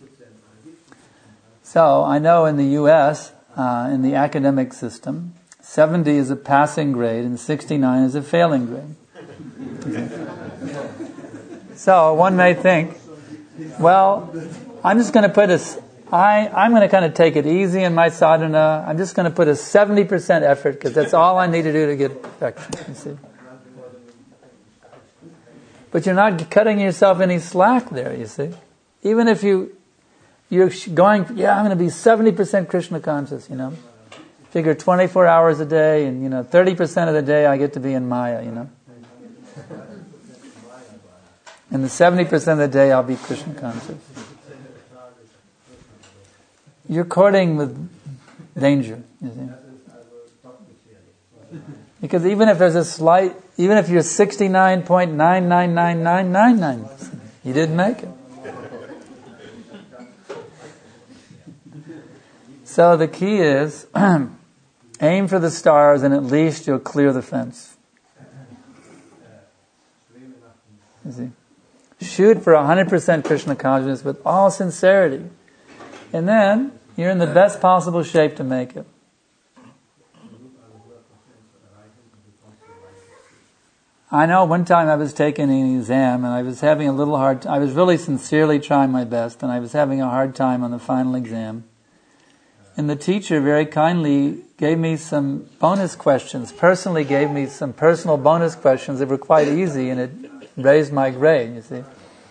So I know in the U S, uh, in the academic system, seventy is a passing grade and sixty-nine is a failing grade. So one may think, well, I'm just going to put a, I, I'm going to kind of take it easy in my sadhana. I'm just going to put a seventy percent effort because that's all I need to do to get perfection, you see. But you're not cutting yourself any slack there, you see. Even if you, you're going, yeah, I'm going to be seventy percent Krishna conscious, you know. Figure twenty-four hours a day and, you know, thirty percent of the day I get to be in Maya, you know. And the seventy percent of the day I'll be Krishna conscious. You're courting with danger, you see. Because even if there's a slight, even if you're sixty-nine point nine nine nine nine nine nine, you didn't make it. So the key is, aim for the stars and at least you'll clear the fence. You see? Shoot for one hundred percent Krishna consciousness with all sincerity. And then, you're in the best possible shape to make it. I know one time I was taking an exam and I was having a little hard time. I was really sincerely trying my best and I was having a hard time on the final exam. And the teacher very kindly gave me some bonus questions, personally gave me some personal bonus questions that were quite easy and it raised my grade, you see.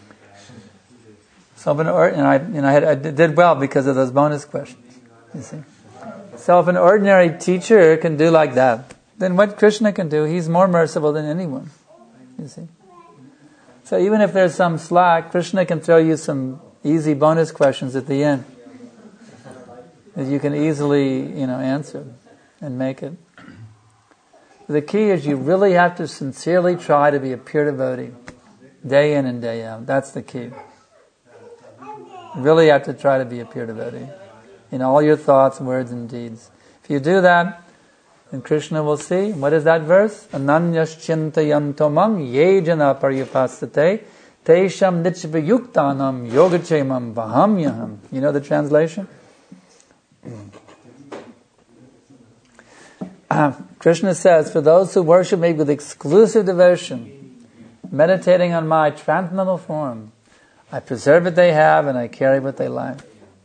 So, and I, and I, had, I did well because of those bonus questions, you see. So if an ordinary teacher can do like that, then what Krishna can do, he's more merciful than anyone, you see. So even if there's some slack, Krishna can throw you some easy bonus questions at the end that you can easily, you know, answer and make it. The key is you really have to sincerely try to be a pure devotee, day in and day out. That's the key. You really have to try to be a pure devotee in all your thoughts, words, and deeds. If you do that, then Krishna will see. What is that verse? Ananyaschintayanto mam ye jana paryupastate tesham nityapayuktanam yogachemam vahamyaham. You know the translation? Uh, Krishna says, for those who worship me with exclusive devotion, meditating on my transcendental form, I preserve what they have and I carry what they lack.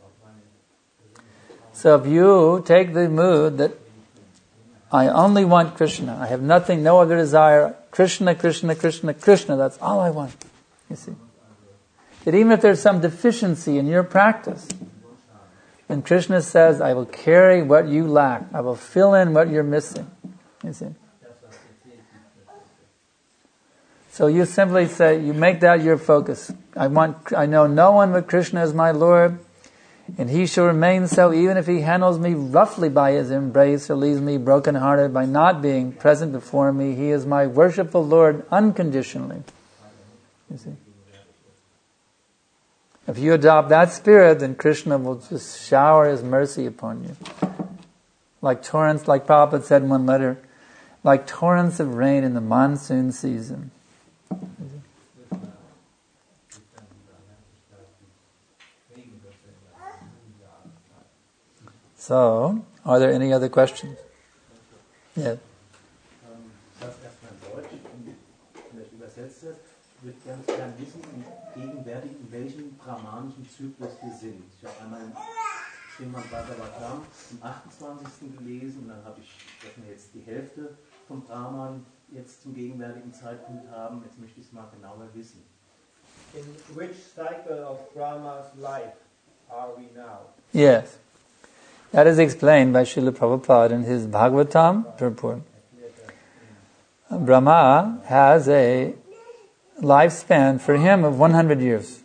So if you take the mood that I only want Krishna, I have nothing, no other desire, Krishna, Krishna, Krishna, Krishna, that's all I want, you see. That even if there's some deficiency in your practice, and Krishna says, I will carry what you lack. I will fill in what you're missing. You see? So you simply say, you make that your focus. I want, I know no one but Krishna is my Lord, and He shall remain so even if He handles me roughly by His embrace or leaves me brokenhearted by not being present before me. He is my worshipful Lord unconditionally. You see? If you adopt that spirit, then Krishna will just shower His mercy upon you. Like torrents, like Prabhupada said in one letter, like torrents of rain in the monsoon season. So, are there any other questions? Yeah. Ich würde ganz gerne wissen, gegenwärtig in welchem brahmanischen Zyklus wir sind. Ich habe einmal Srimad Bhagavatam am achtundzwanzigsten gelesen und dann habe ich, das ist jetzt die Hälfte vom Brahman, jetzt zum gegenwärtigen Zeitpunkt haben. Jetzt möchte ich es mal genauer wissen. In which cycle of Brahma's life are we now? Yes. That is explained by Srila Prabhupada in his Bhagavatam purport. Brahma has a lifespan for him of one hundred years.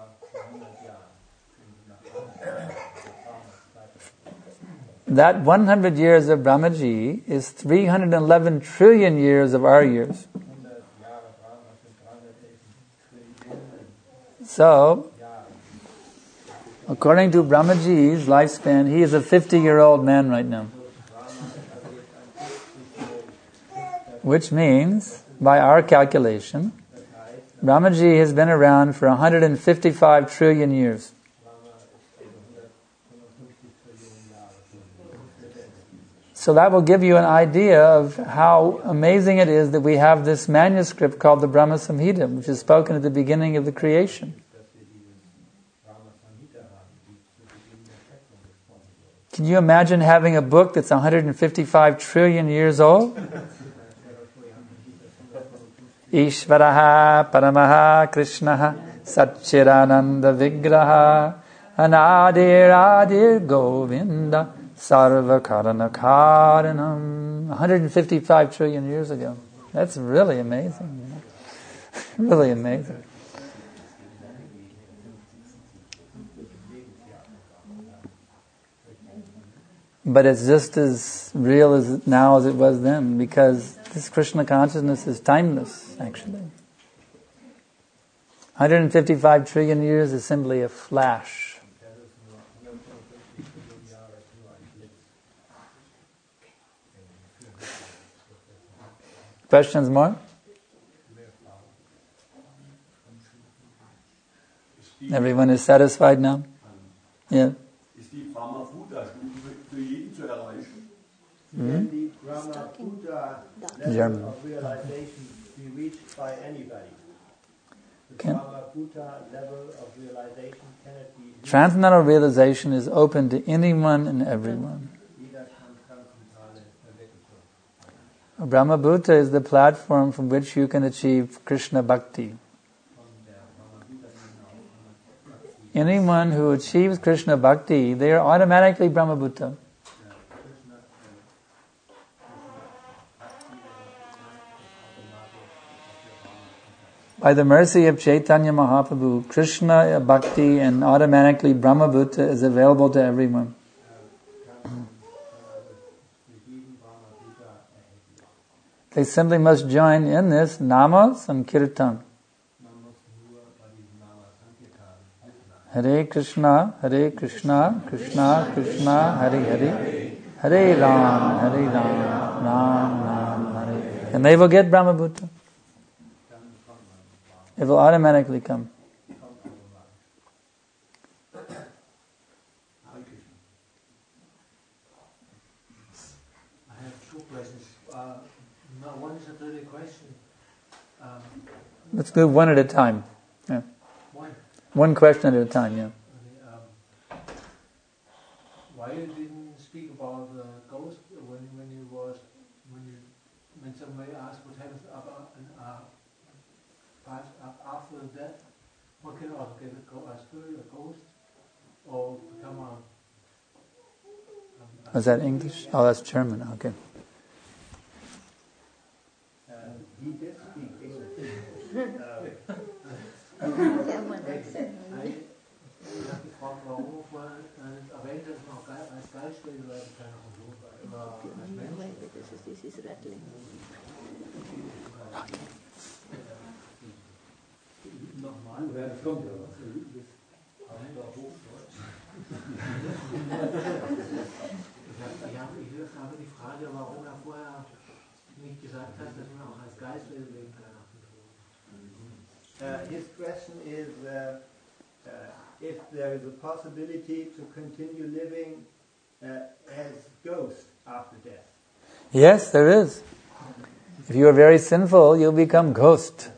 That one hundred years of Brahmaji is three hundred eleven trillion years of our years. So, according to Brahmaji's lifespan, he is a fifty-year-old man right now. Which means, by our calculation, Brahmaji has been around for one hundred fifty-five trillion years. So that will give you an idea of how amazing it is that we have this manuscript called the Brahma Samhita, which is spoken at the beginning of the creation. Can you imagine having a book that's one hundred fifty-five trillion years old? Ishvaraha Paramaha Krishnaha Satchirananda Vigraha Anadir Adir Govinda Sarva Karana Karanam. one hundred fifty-five trillion years ago. That's really amazing. You know? Really amazing. But it's just as real as now as it was then, because this Krishna consciousness is timeless, actually. one hundred fifty-five trillion years is simply a flash. Questions more? Everyone is satisfied now? Yeah. Can the Brahma Buddha level of realization be reached by anybody? The Can Brahma Buddha level of realization, can it be reached? Transcendental realization is open to anyone and everyone. Brahma Buddha is the platform from which you can achieve Krishna Bhakti. Anyone who achieves Krishna Bhakti, they are automatically Brahma Buddha. By the mercy of Chaitanya Mahaprabhu, Krishna Bhakti and automatically Brahma Buddha is available to everyone. They simply must join in this Nama Sankirtan. Hare Krishna, Hare Krishna, Krishna Krishna, Hare Hare, Hare Ram, Hare Ram, Ram Ram, Hare. And they will get Brahma Buddha. It will automatically come. I have two questions. Uh, no, one is a really question. Um, Let's do one at a time. Yeah. One. One question at a time, yeah. Okay, um, why you didn't speak about the ghost when when you was when you when somebody asked what happens about an uh, after death? What can also get a, go- a spirit, a ghost, or become a? a Was that English? Oh, that's German. Okay. Uh, he did speak English. Ich habe gefragt, warum vorher erwähnt, dass man auch als Geistwesen werden kann und so, aber als Mensch. This is rattling. Nochmal. Ja, das kommt ja. Ich habe die Frage, warum er vorher nicht gesagt hat, dass man auch als Geistwesen leben kann nach dem Tod. Uh, his question is uh, uh, if there is a possibility to continue living uh, as ghosts after death. Yes, there is. If you are very sinful, you'll become ghost.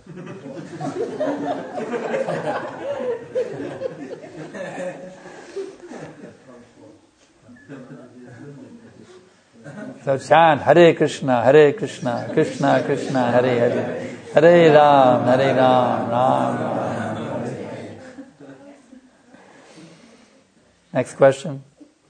So chant Hare Krishna, Hare Krishna, Krishna Krishna, Hare Hare, Hare Ram, Hare Ram, Ram Ram. Next question.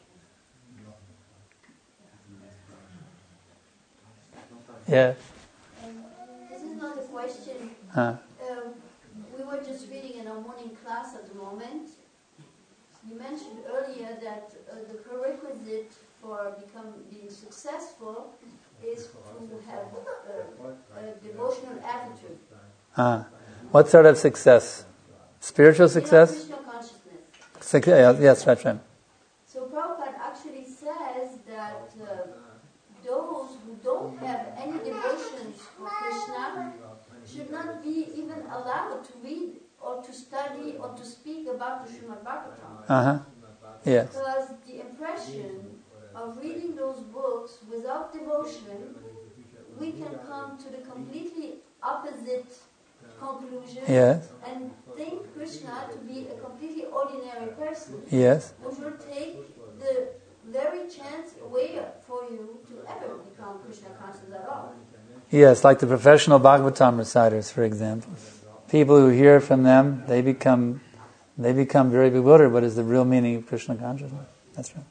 Yeah. Um, this is not a question. Huh. Um, we were just reading in our morning class at the moment. You mentioned earlier that uh, the prerequisite for become being successful is to have uh, a devotional attitude. Uh, what sort of success? Spiritual success? Krishna consciousness. Suc- yeah, yes, right, right. So Prabhupada actually says that uh, those who don't have any devotions for Krishna should not be even allowed to read or to study or to speak about the Srimad Bhagavatam. Uh-huh. Yes. Because the impression of reading those books without devotion, we can come to the completely opposite conclusion Yes. and think Krishna to be a completely ordinary person, Yes. which will take the very chance away for you to ever become Krishna conscious at all. Yes, like the professional Bhagavatam reciters, for example. People who hear from them, they become they become very bewildered. What is the real meaning of Krishna consciousness? That's right.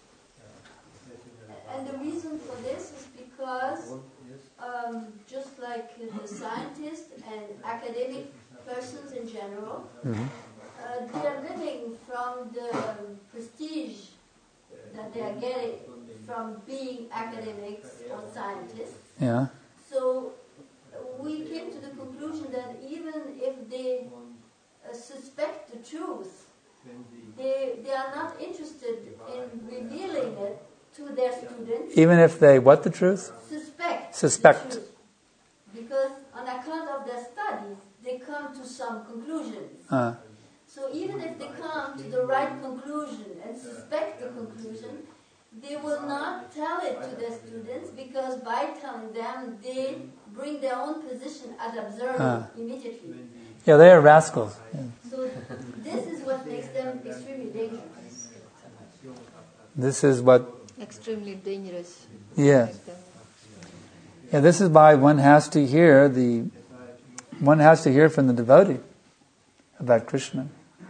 And the reason for this is because um, just like the scientists and academic persons in general, Mm-hmm. uh, they are living from the prestige that they are getting from being academics or scientists. Yeah. So uh, we came to the conclusion that even if they uh, suspect the truth, they, they are not interested in revealing it to their students. Even if they, what the truth? Suspect. Suspect. The truth. Because on account of their studies, they come to some conclusions. Uh, So even if they come to the right conclusion and suspect the conclusion, they will not tell it to their students because by telling them, they bring their own position as observer Ah. immediately. yeah, they are rascals. Yeah. So this is what makes them extremely dangerous. This is what, Extremely dangerous. yeah. Yeah, this is why one has to hear the, one has to hear from the devotee about Krishna.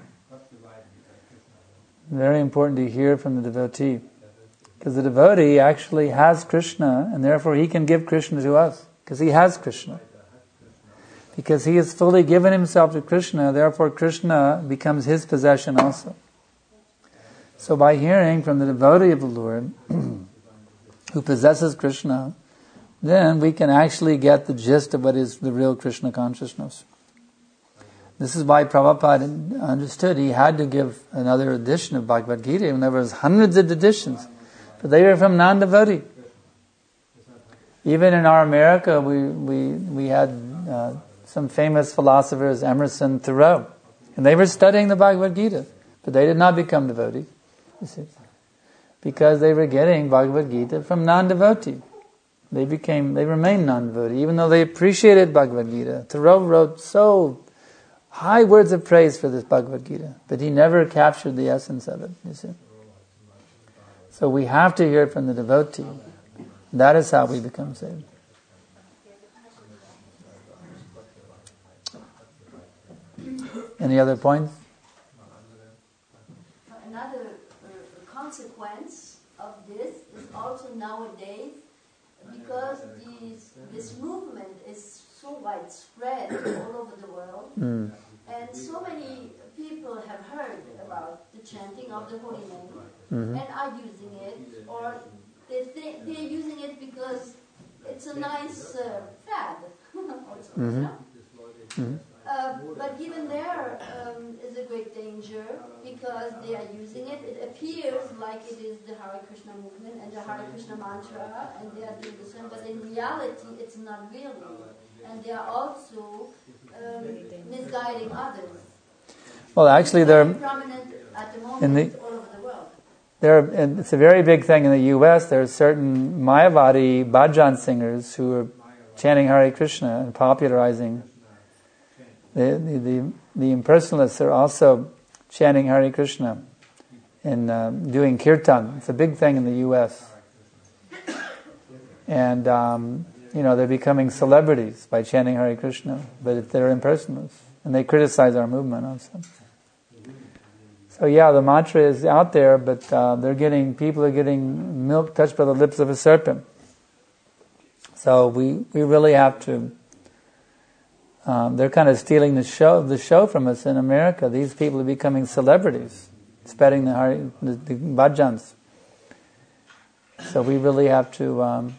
Very important to hear from the devotee. Because the devotee actually has Krishna, and therefore he can give Krishna to us. Because he has Krishna. Because he has fully given himself to Krishna, therefore Krishna becomes his possession also. So by hearing from the devotee of the Lord, who possesses Krishna, then we can actually get the gist of what is the real Krishna consciousness. This is why Prabhupada understood he had to give another edition of Bhagavad Gita, and there was hundreds of editions, but they were from non-devotee. Even in our America, we we we had uh, some famous philosophers, Emerson, Thoreau, and they were studying the Bhagavad Gita, but they did not become devotees, you see, because they were getting Bhagavad Gita from non-devotee. They became, they remained non-devotee, even though they appreciated Bhagavad Gita. Thoreau wrote so high words of praise for this Bhagavad Gita, but he never captured the essence of it, you see. So we have to hear from the devotee. That is how we become saved. Any other points? Another uh, consequence of this is also nowadays, because these, this movement is so widespread all over the world, Mm. and so many people have heard about the chanting of the holy name Mm-hmm. and are using it, or they think they're using it because it's a nice uh, fad. also, Mm-hmm. you know? Mm-hmm. Uh, but even there um, is a great danger because they are using it. It appears like it is the Hare Krishna movement and the Hare Krishna mantra, and they are doing the same, but in reality it's not really. And they are also um, misguiding others. Well, actually, Very they're prominent at the moment in the- all over the world. there. And it's a very big thing in the U S. There are certain Mayavadi bhajan singers who are chanting Hare Krishna and popularizing. The the the, the impersonalists are also chanting Hare Krishna and um, doing kirtan. It's a big thing in the U S. And, um, you know, they're becoming celebrities by chanting Hare Krishna, but they're impersonalists. And they criticize our movement also. So yeah, the mantra is out there, but uh, they're getting, people are getting milk touched by the lips of a serpent. So we, we really have to, um, they're kind of stealing the show, the show from us in America. These people are becoming celebrities, spreading the, Hari, the, the bhajans. So we really have to, um,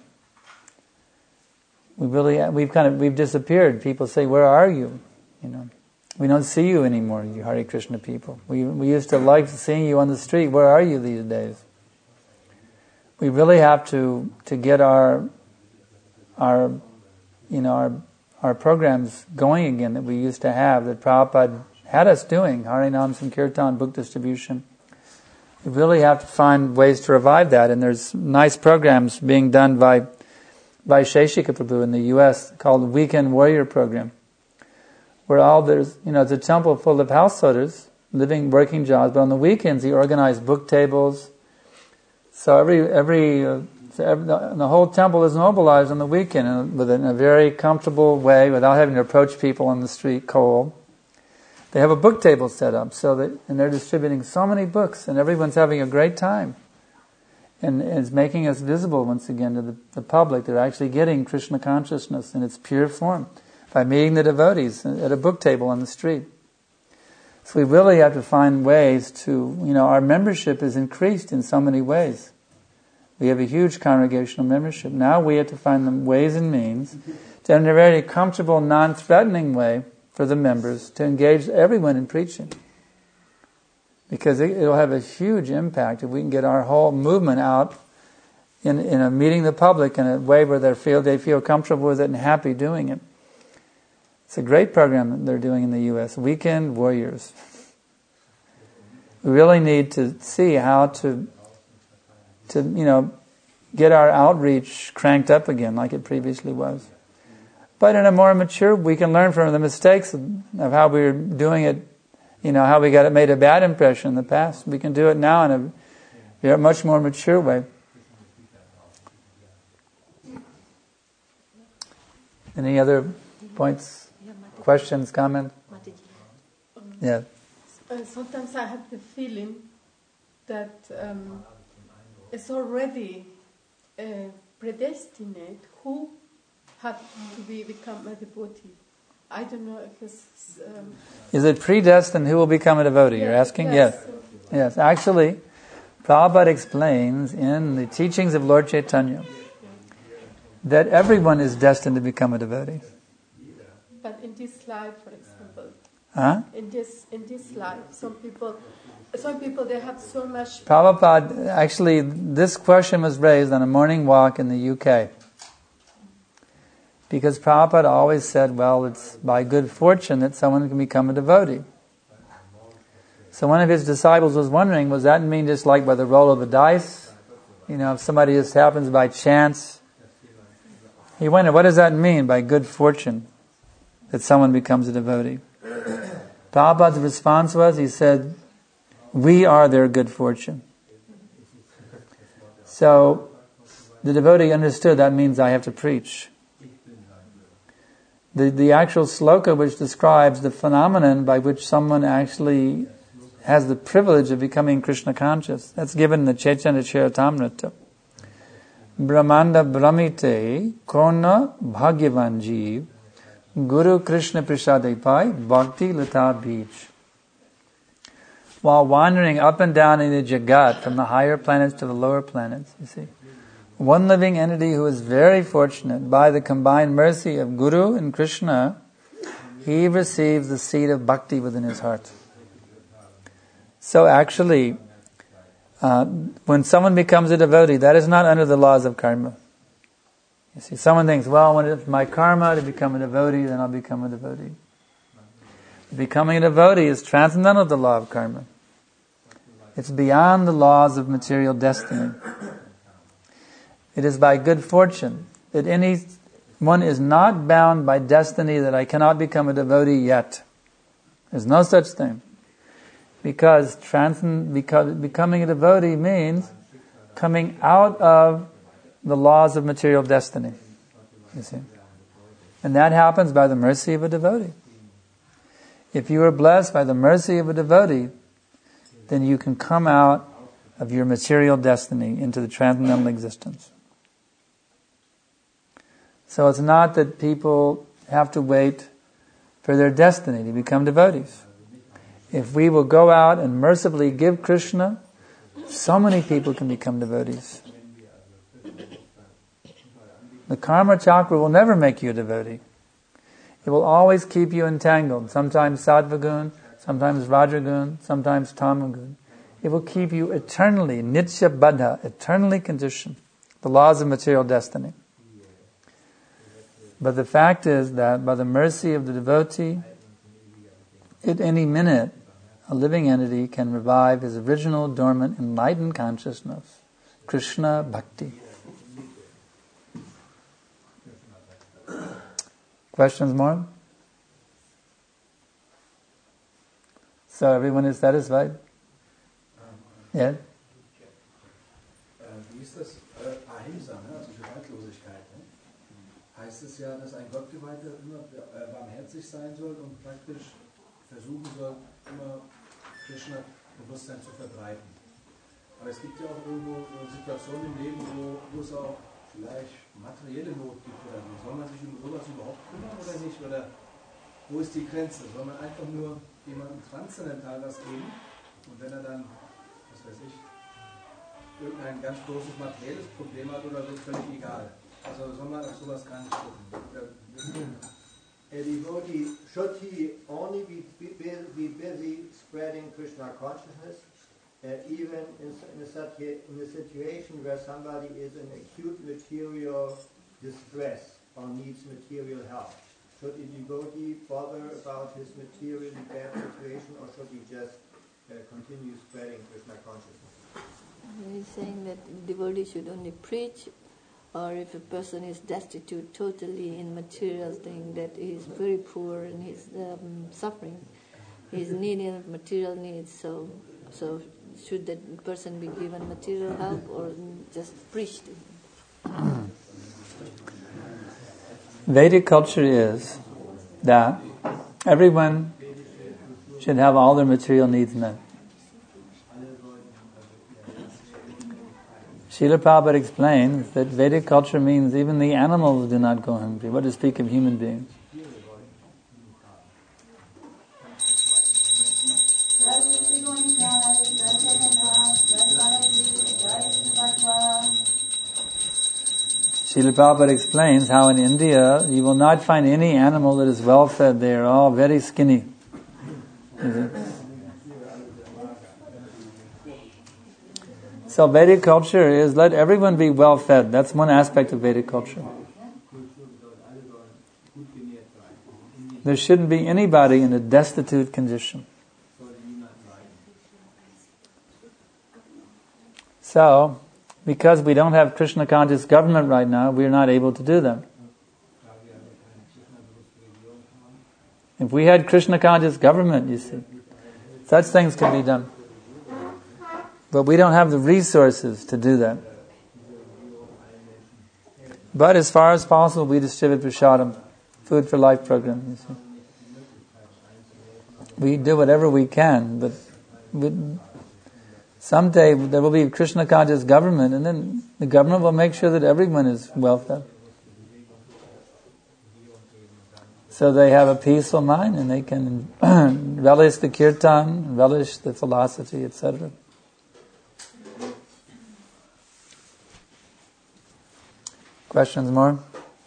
we really, we've kind of, we've disappeared. People say, where are you? You know, we don't see you anymore, you Hare Krishna people. We, we used to like seeing you on the street. Where are you these days? We really have to, to get our, our, you know, our, our programs going again that we used to have, that Prabhupada had us doing, Harinam Sankirtan, book distribution. We really have to find ways to revive that, and there's nice programs being done by, by Sheshika Prabhu in the U S called Weekend Warrior Program, where all there's, you know, it's a temple full of householders, living, working jobs, but on the weekends he organized book tables. So every, every, uh, so every the, the whole temple is mobilized on the weekend in, within a very comfortable way, without having to approach people on the street cold. They have a book table set up, so that, and they're distributing so many books, and everyone's having a great time. And it's making us visible once again to the, the public. They're actually getting Krishna consciousness in its pure form by meeting the devotees at a book table on the street. So we really have to find ways to, you know, our membership is increased in so many ways. We have a huge congregational membership. Now we have to find the ways and means to, in a very comfortable, non-threatening way, for the members to engage everyone in preaching. Because it, it'll have a huge impact if we can get our whole movement out in, in a meeting the public in a way where they feel, they feel comfortable with it and happy doing it. It's a great program that they're doing in the U S, Weekend Warriors. We really need to see how to, to you know, get our outreach cranked up again like it previously was. But in a more mature, we can learn from the mistakes of, of how we were doing it, you know, how we got it made a bad impression in the past. We can do it now in a very much more mature way. Any other points, questions, comments? Yeah. Uh, sometimes I have the feeling that um, it's already uh, predestined who have to be become a devotee. I don't know if it's... Um, Is it predestined who will become a devotee? Yes, you're asking? Yes. Yes. Yes. Actually, Prabhupada explains in the teachings of Lord Chaitanya that everyone is destined to become a devotee. But in this life, for example, huh? in this in this life, some people, some people they have so much... Prabhupada, actually, this question was raised on a morning walk in the U K. Because Prabhupada always said, well, it's by good fortune that someone can become a devotee. So one of his disciples was wondering, was that mean just like by the roll of a dice? You know, if somebody just happens by chance? He wondered, what does that mean by good fortune that someone becomes a devotee? Prabhupada's response was, he said, we are their good fortune. So the devotee understood that means I have to preach. The the actual sloka which describes the phenomenon by which someone actually has the privilege of becoming Krishna conscious, that's given in the Chaitanya Charitamrita. Brahmanda Brahmite Kona Bhagyavan Jeev Guru Krishna Prasade Pai Bhakti Lata Beach. While wandering up and down in the Jagat, from the higher planets to the lower planets, you see, one living entity who is very fortunate, by the combined mercy of Guru and Krishna, he receives the seed of bhakti within his heart. So actually, uh, when someone becomes a devotee, that is not under the laws of karma. You see, someone thinks, well, when it's my karma to become a devotee, then I'll become a devotee. Becoming a devotee is transcendental to the law of karma. It's beyond the laws of material destiny. It is by good fortune that any one is not bound by destiny that I cannot become a devotee yet. There's no such thing. Because, transcend, because becoming a devotee means coming out of the laws of material destiny. You see? And that happens by the mercy of a devotee. If you are blessed by the mercy of a devotee, then you can come out of your material destiny into the transcendental existence. So it's not that people have to wait for their destiny to become devotees. If we will go out and mercifully give Krishna, so many people can become devotees. The karma chakra will never make you a devotee. It will always keep you entangled. Sometimes sattva-gun, sometimes rajagun, sometimes tamagun. It will keep you eternally, nitya baddha, eternally conditioned. The laws of material destiny. But the fact is that by the mercy of the devotee, at any minute, a living entity can revive his original dormant enlightened consciousness, Krishna Bhakti. Questions more? So everyone is satisfied? Yeah? Wie ist das? Ahimsa, also Gewaltlosigkeit. Heißt es ja, dass ein Gottgeweihter immer barmherzig sein soll und praktisch versuchen soll, immer Krishna-Bewusstsein zu verbreiten. Aber es gibt ja auch irgendwo Situationen im Leben, wo, wo es auch vielleicht materielle Not gibt oder so. Soll man sich um sowas überhaupt kümmern oder nicht? Oder wo ist die Grenze? Soll man einfach nur jemandem transzendental was geben und wenn er dann, was weiß ich, irgendein ganz großes materielles Problem hat oder so, ist völlig egal. Also soll man auf sowas gar nicht gucken. A devotee, should he only be, be, be busy spreading Krishna consciousness, uh, even in, in, a, in a situation where somebody is in acute material distress or needs material help? Should a devotee bother about his materially bad situation, or should he just uh, continue spreading Krishna consciousness? He's saying that devotee should only preach, or if a person is destitute totally in material thing, that he is very poor and he's um, suffering, he's needing material needs, so so should that person be given material help or just preach to him? Vedic culture is that everyone should have all their material needs met. Srila Prabhupada explains that Vedic culture means even the animals do not go hungry. What to speak of human beings? Srila Prabhupada explains how in India you will not find any animal that is well fed. They are all very skinny. So Vedic culture is let everyone be well fed. That's one aspect of Vedic culture. There shouldn't be anybody in a destitute condition. So, because we don't have Krishna conscious government right now, we are not able to do that. If we had Krishna conscious government, you see, such things can be done. But we don't have the resources to do that. But as far as possible, we distribute prasadam, Food for Life program. You see, we do whatever we can, but we, someday there will be a Krishna conscious government, and then the government will make sure that everyone is well fed. So they have a peaceful mind, and they can relish the kirtan, relish the philosophy, et cetera. Questions more?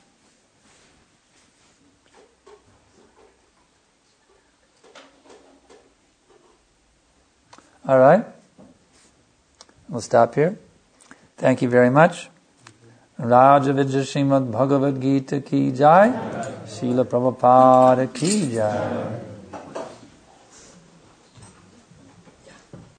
All right. We'll stop here. Thank you very much. Raja Vijay Srimad Bhagavad Gita ki jai. Srila Prabhupada ki jai.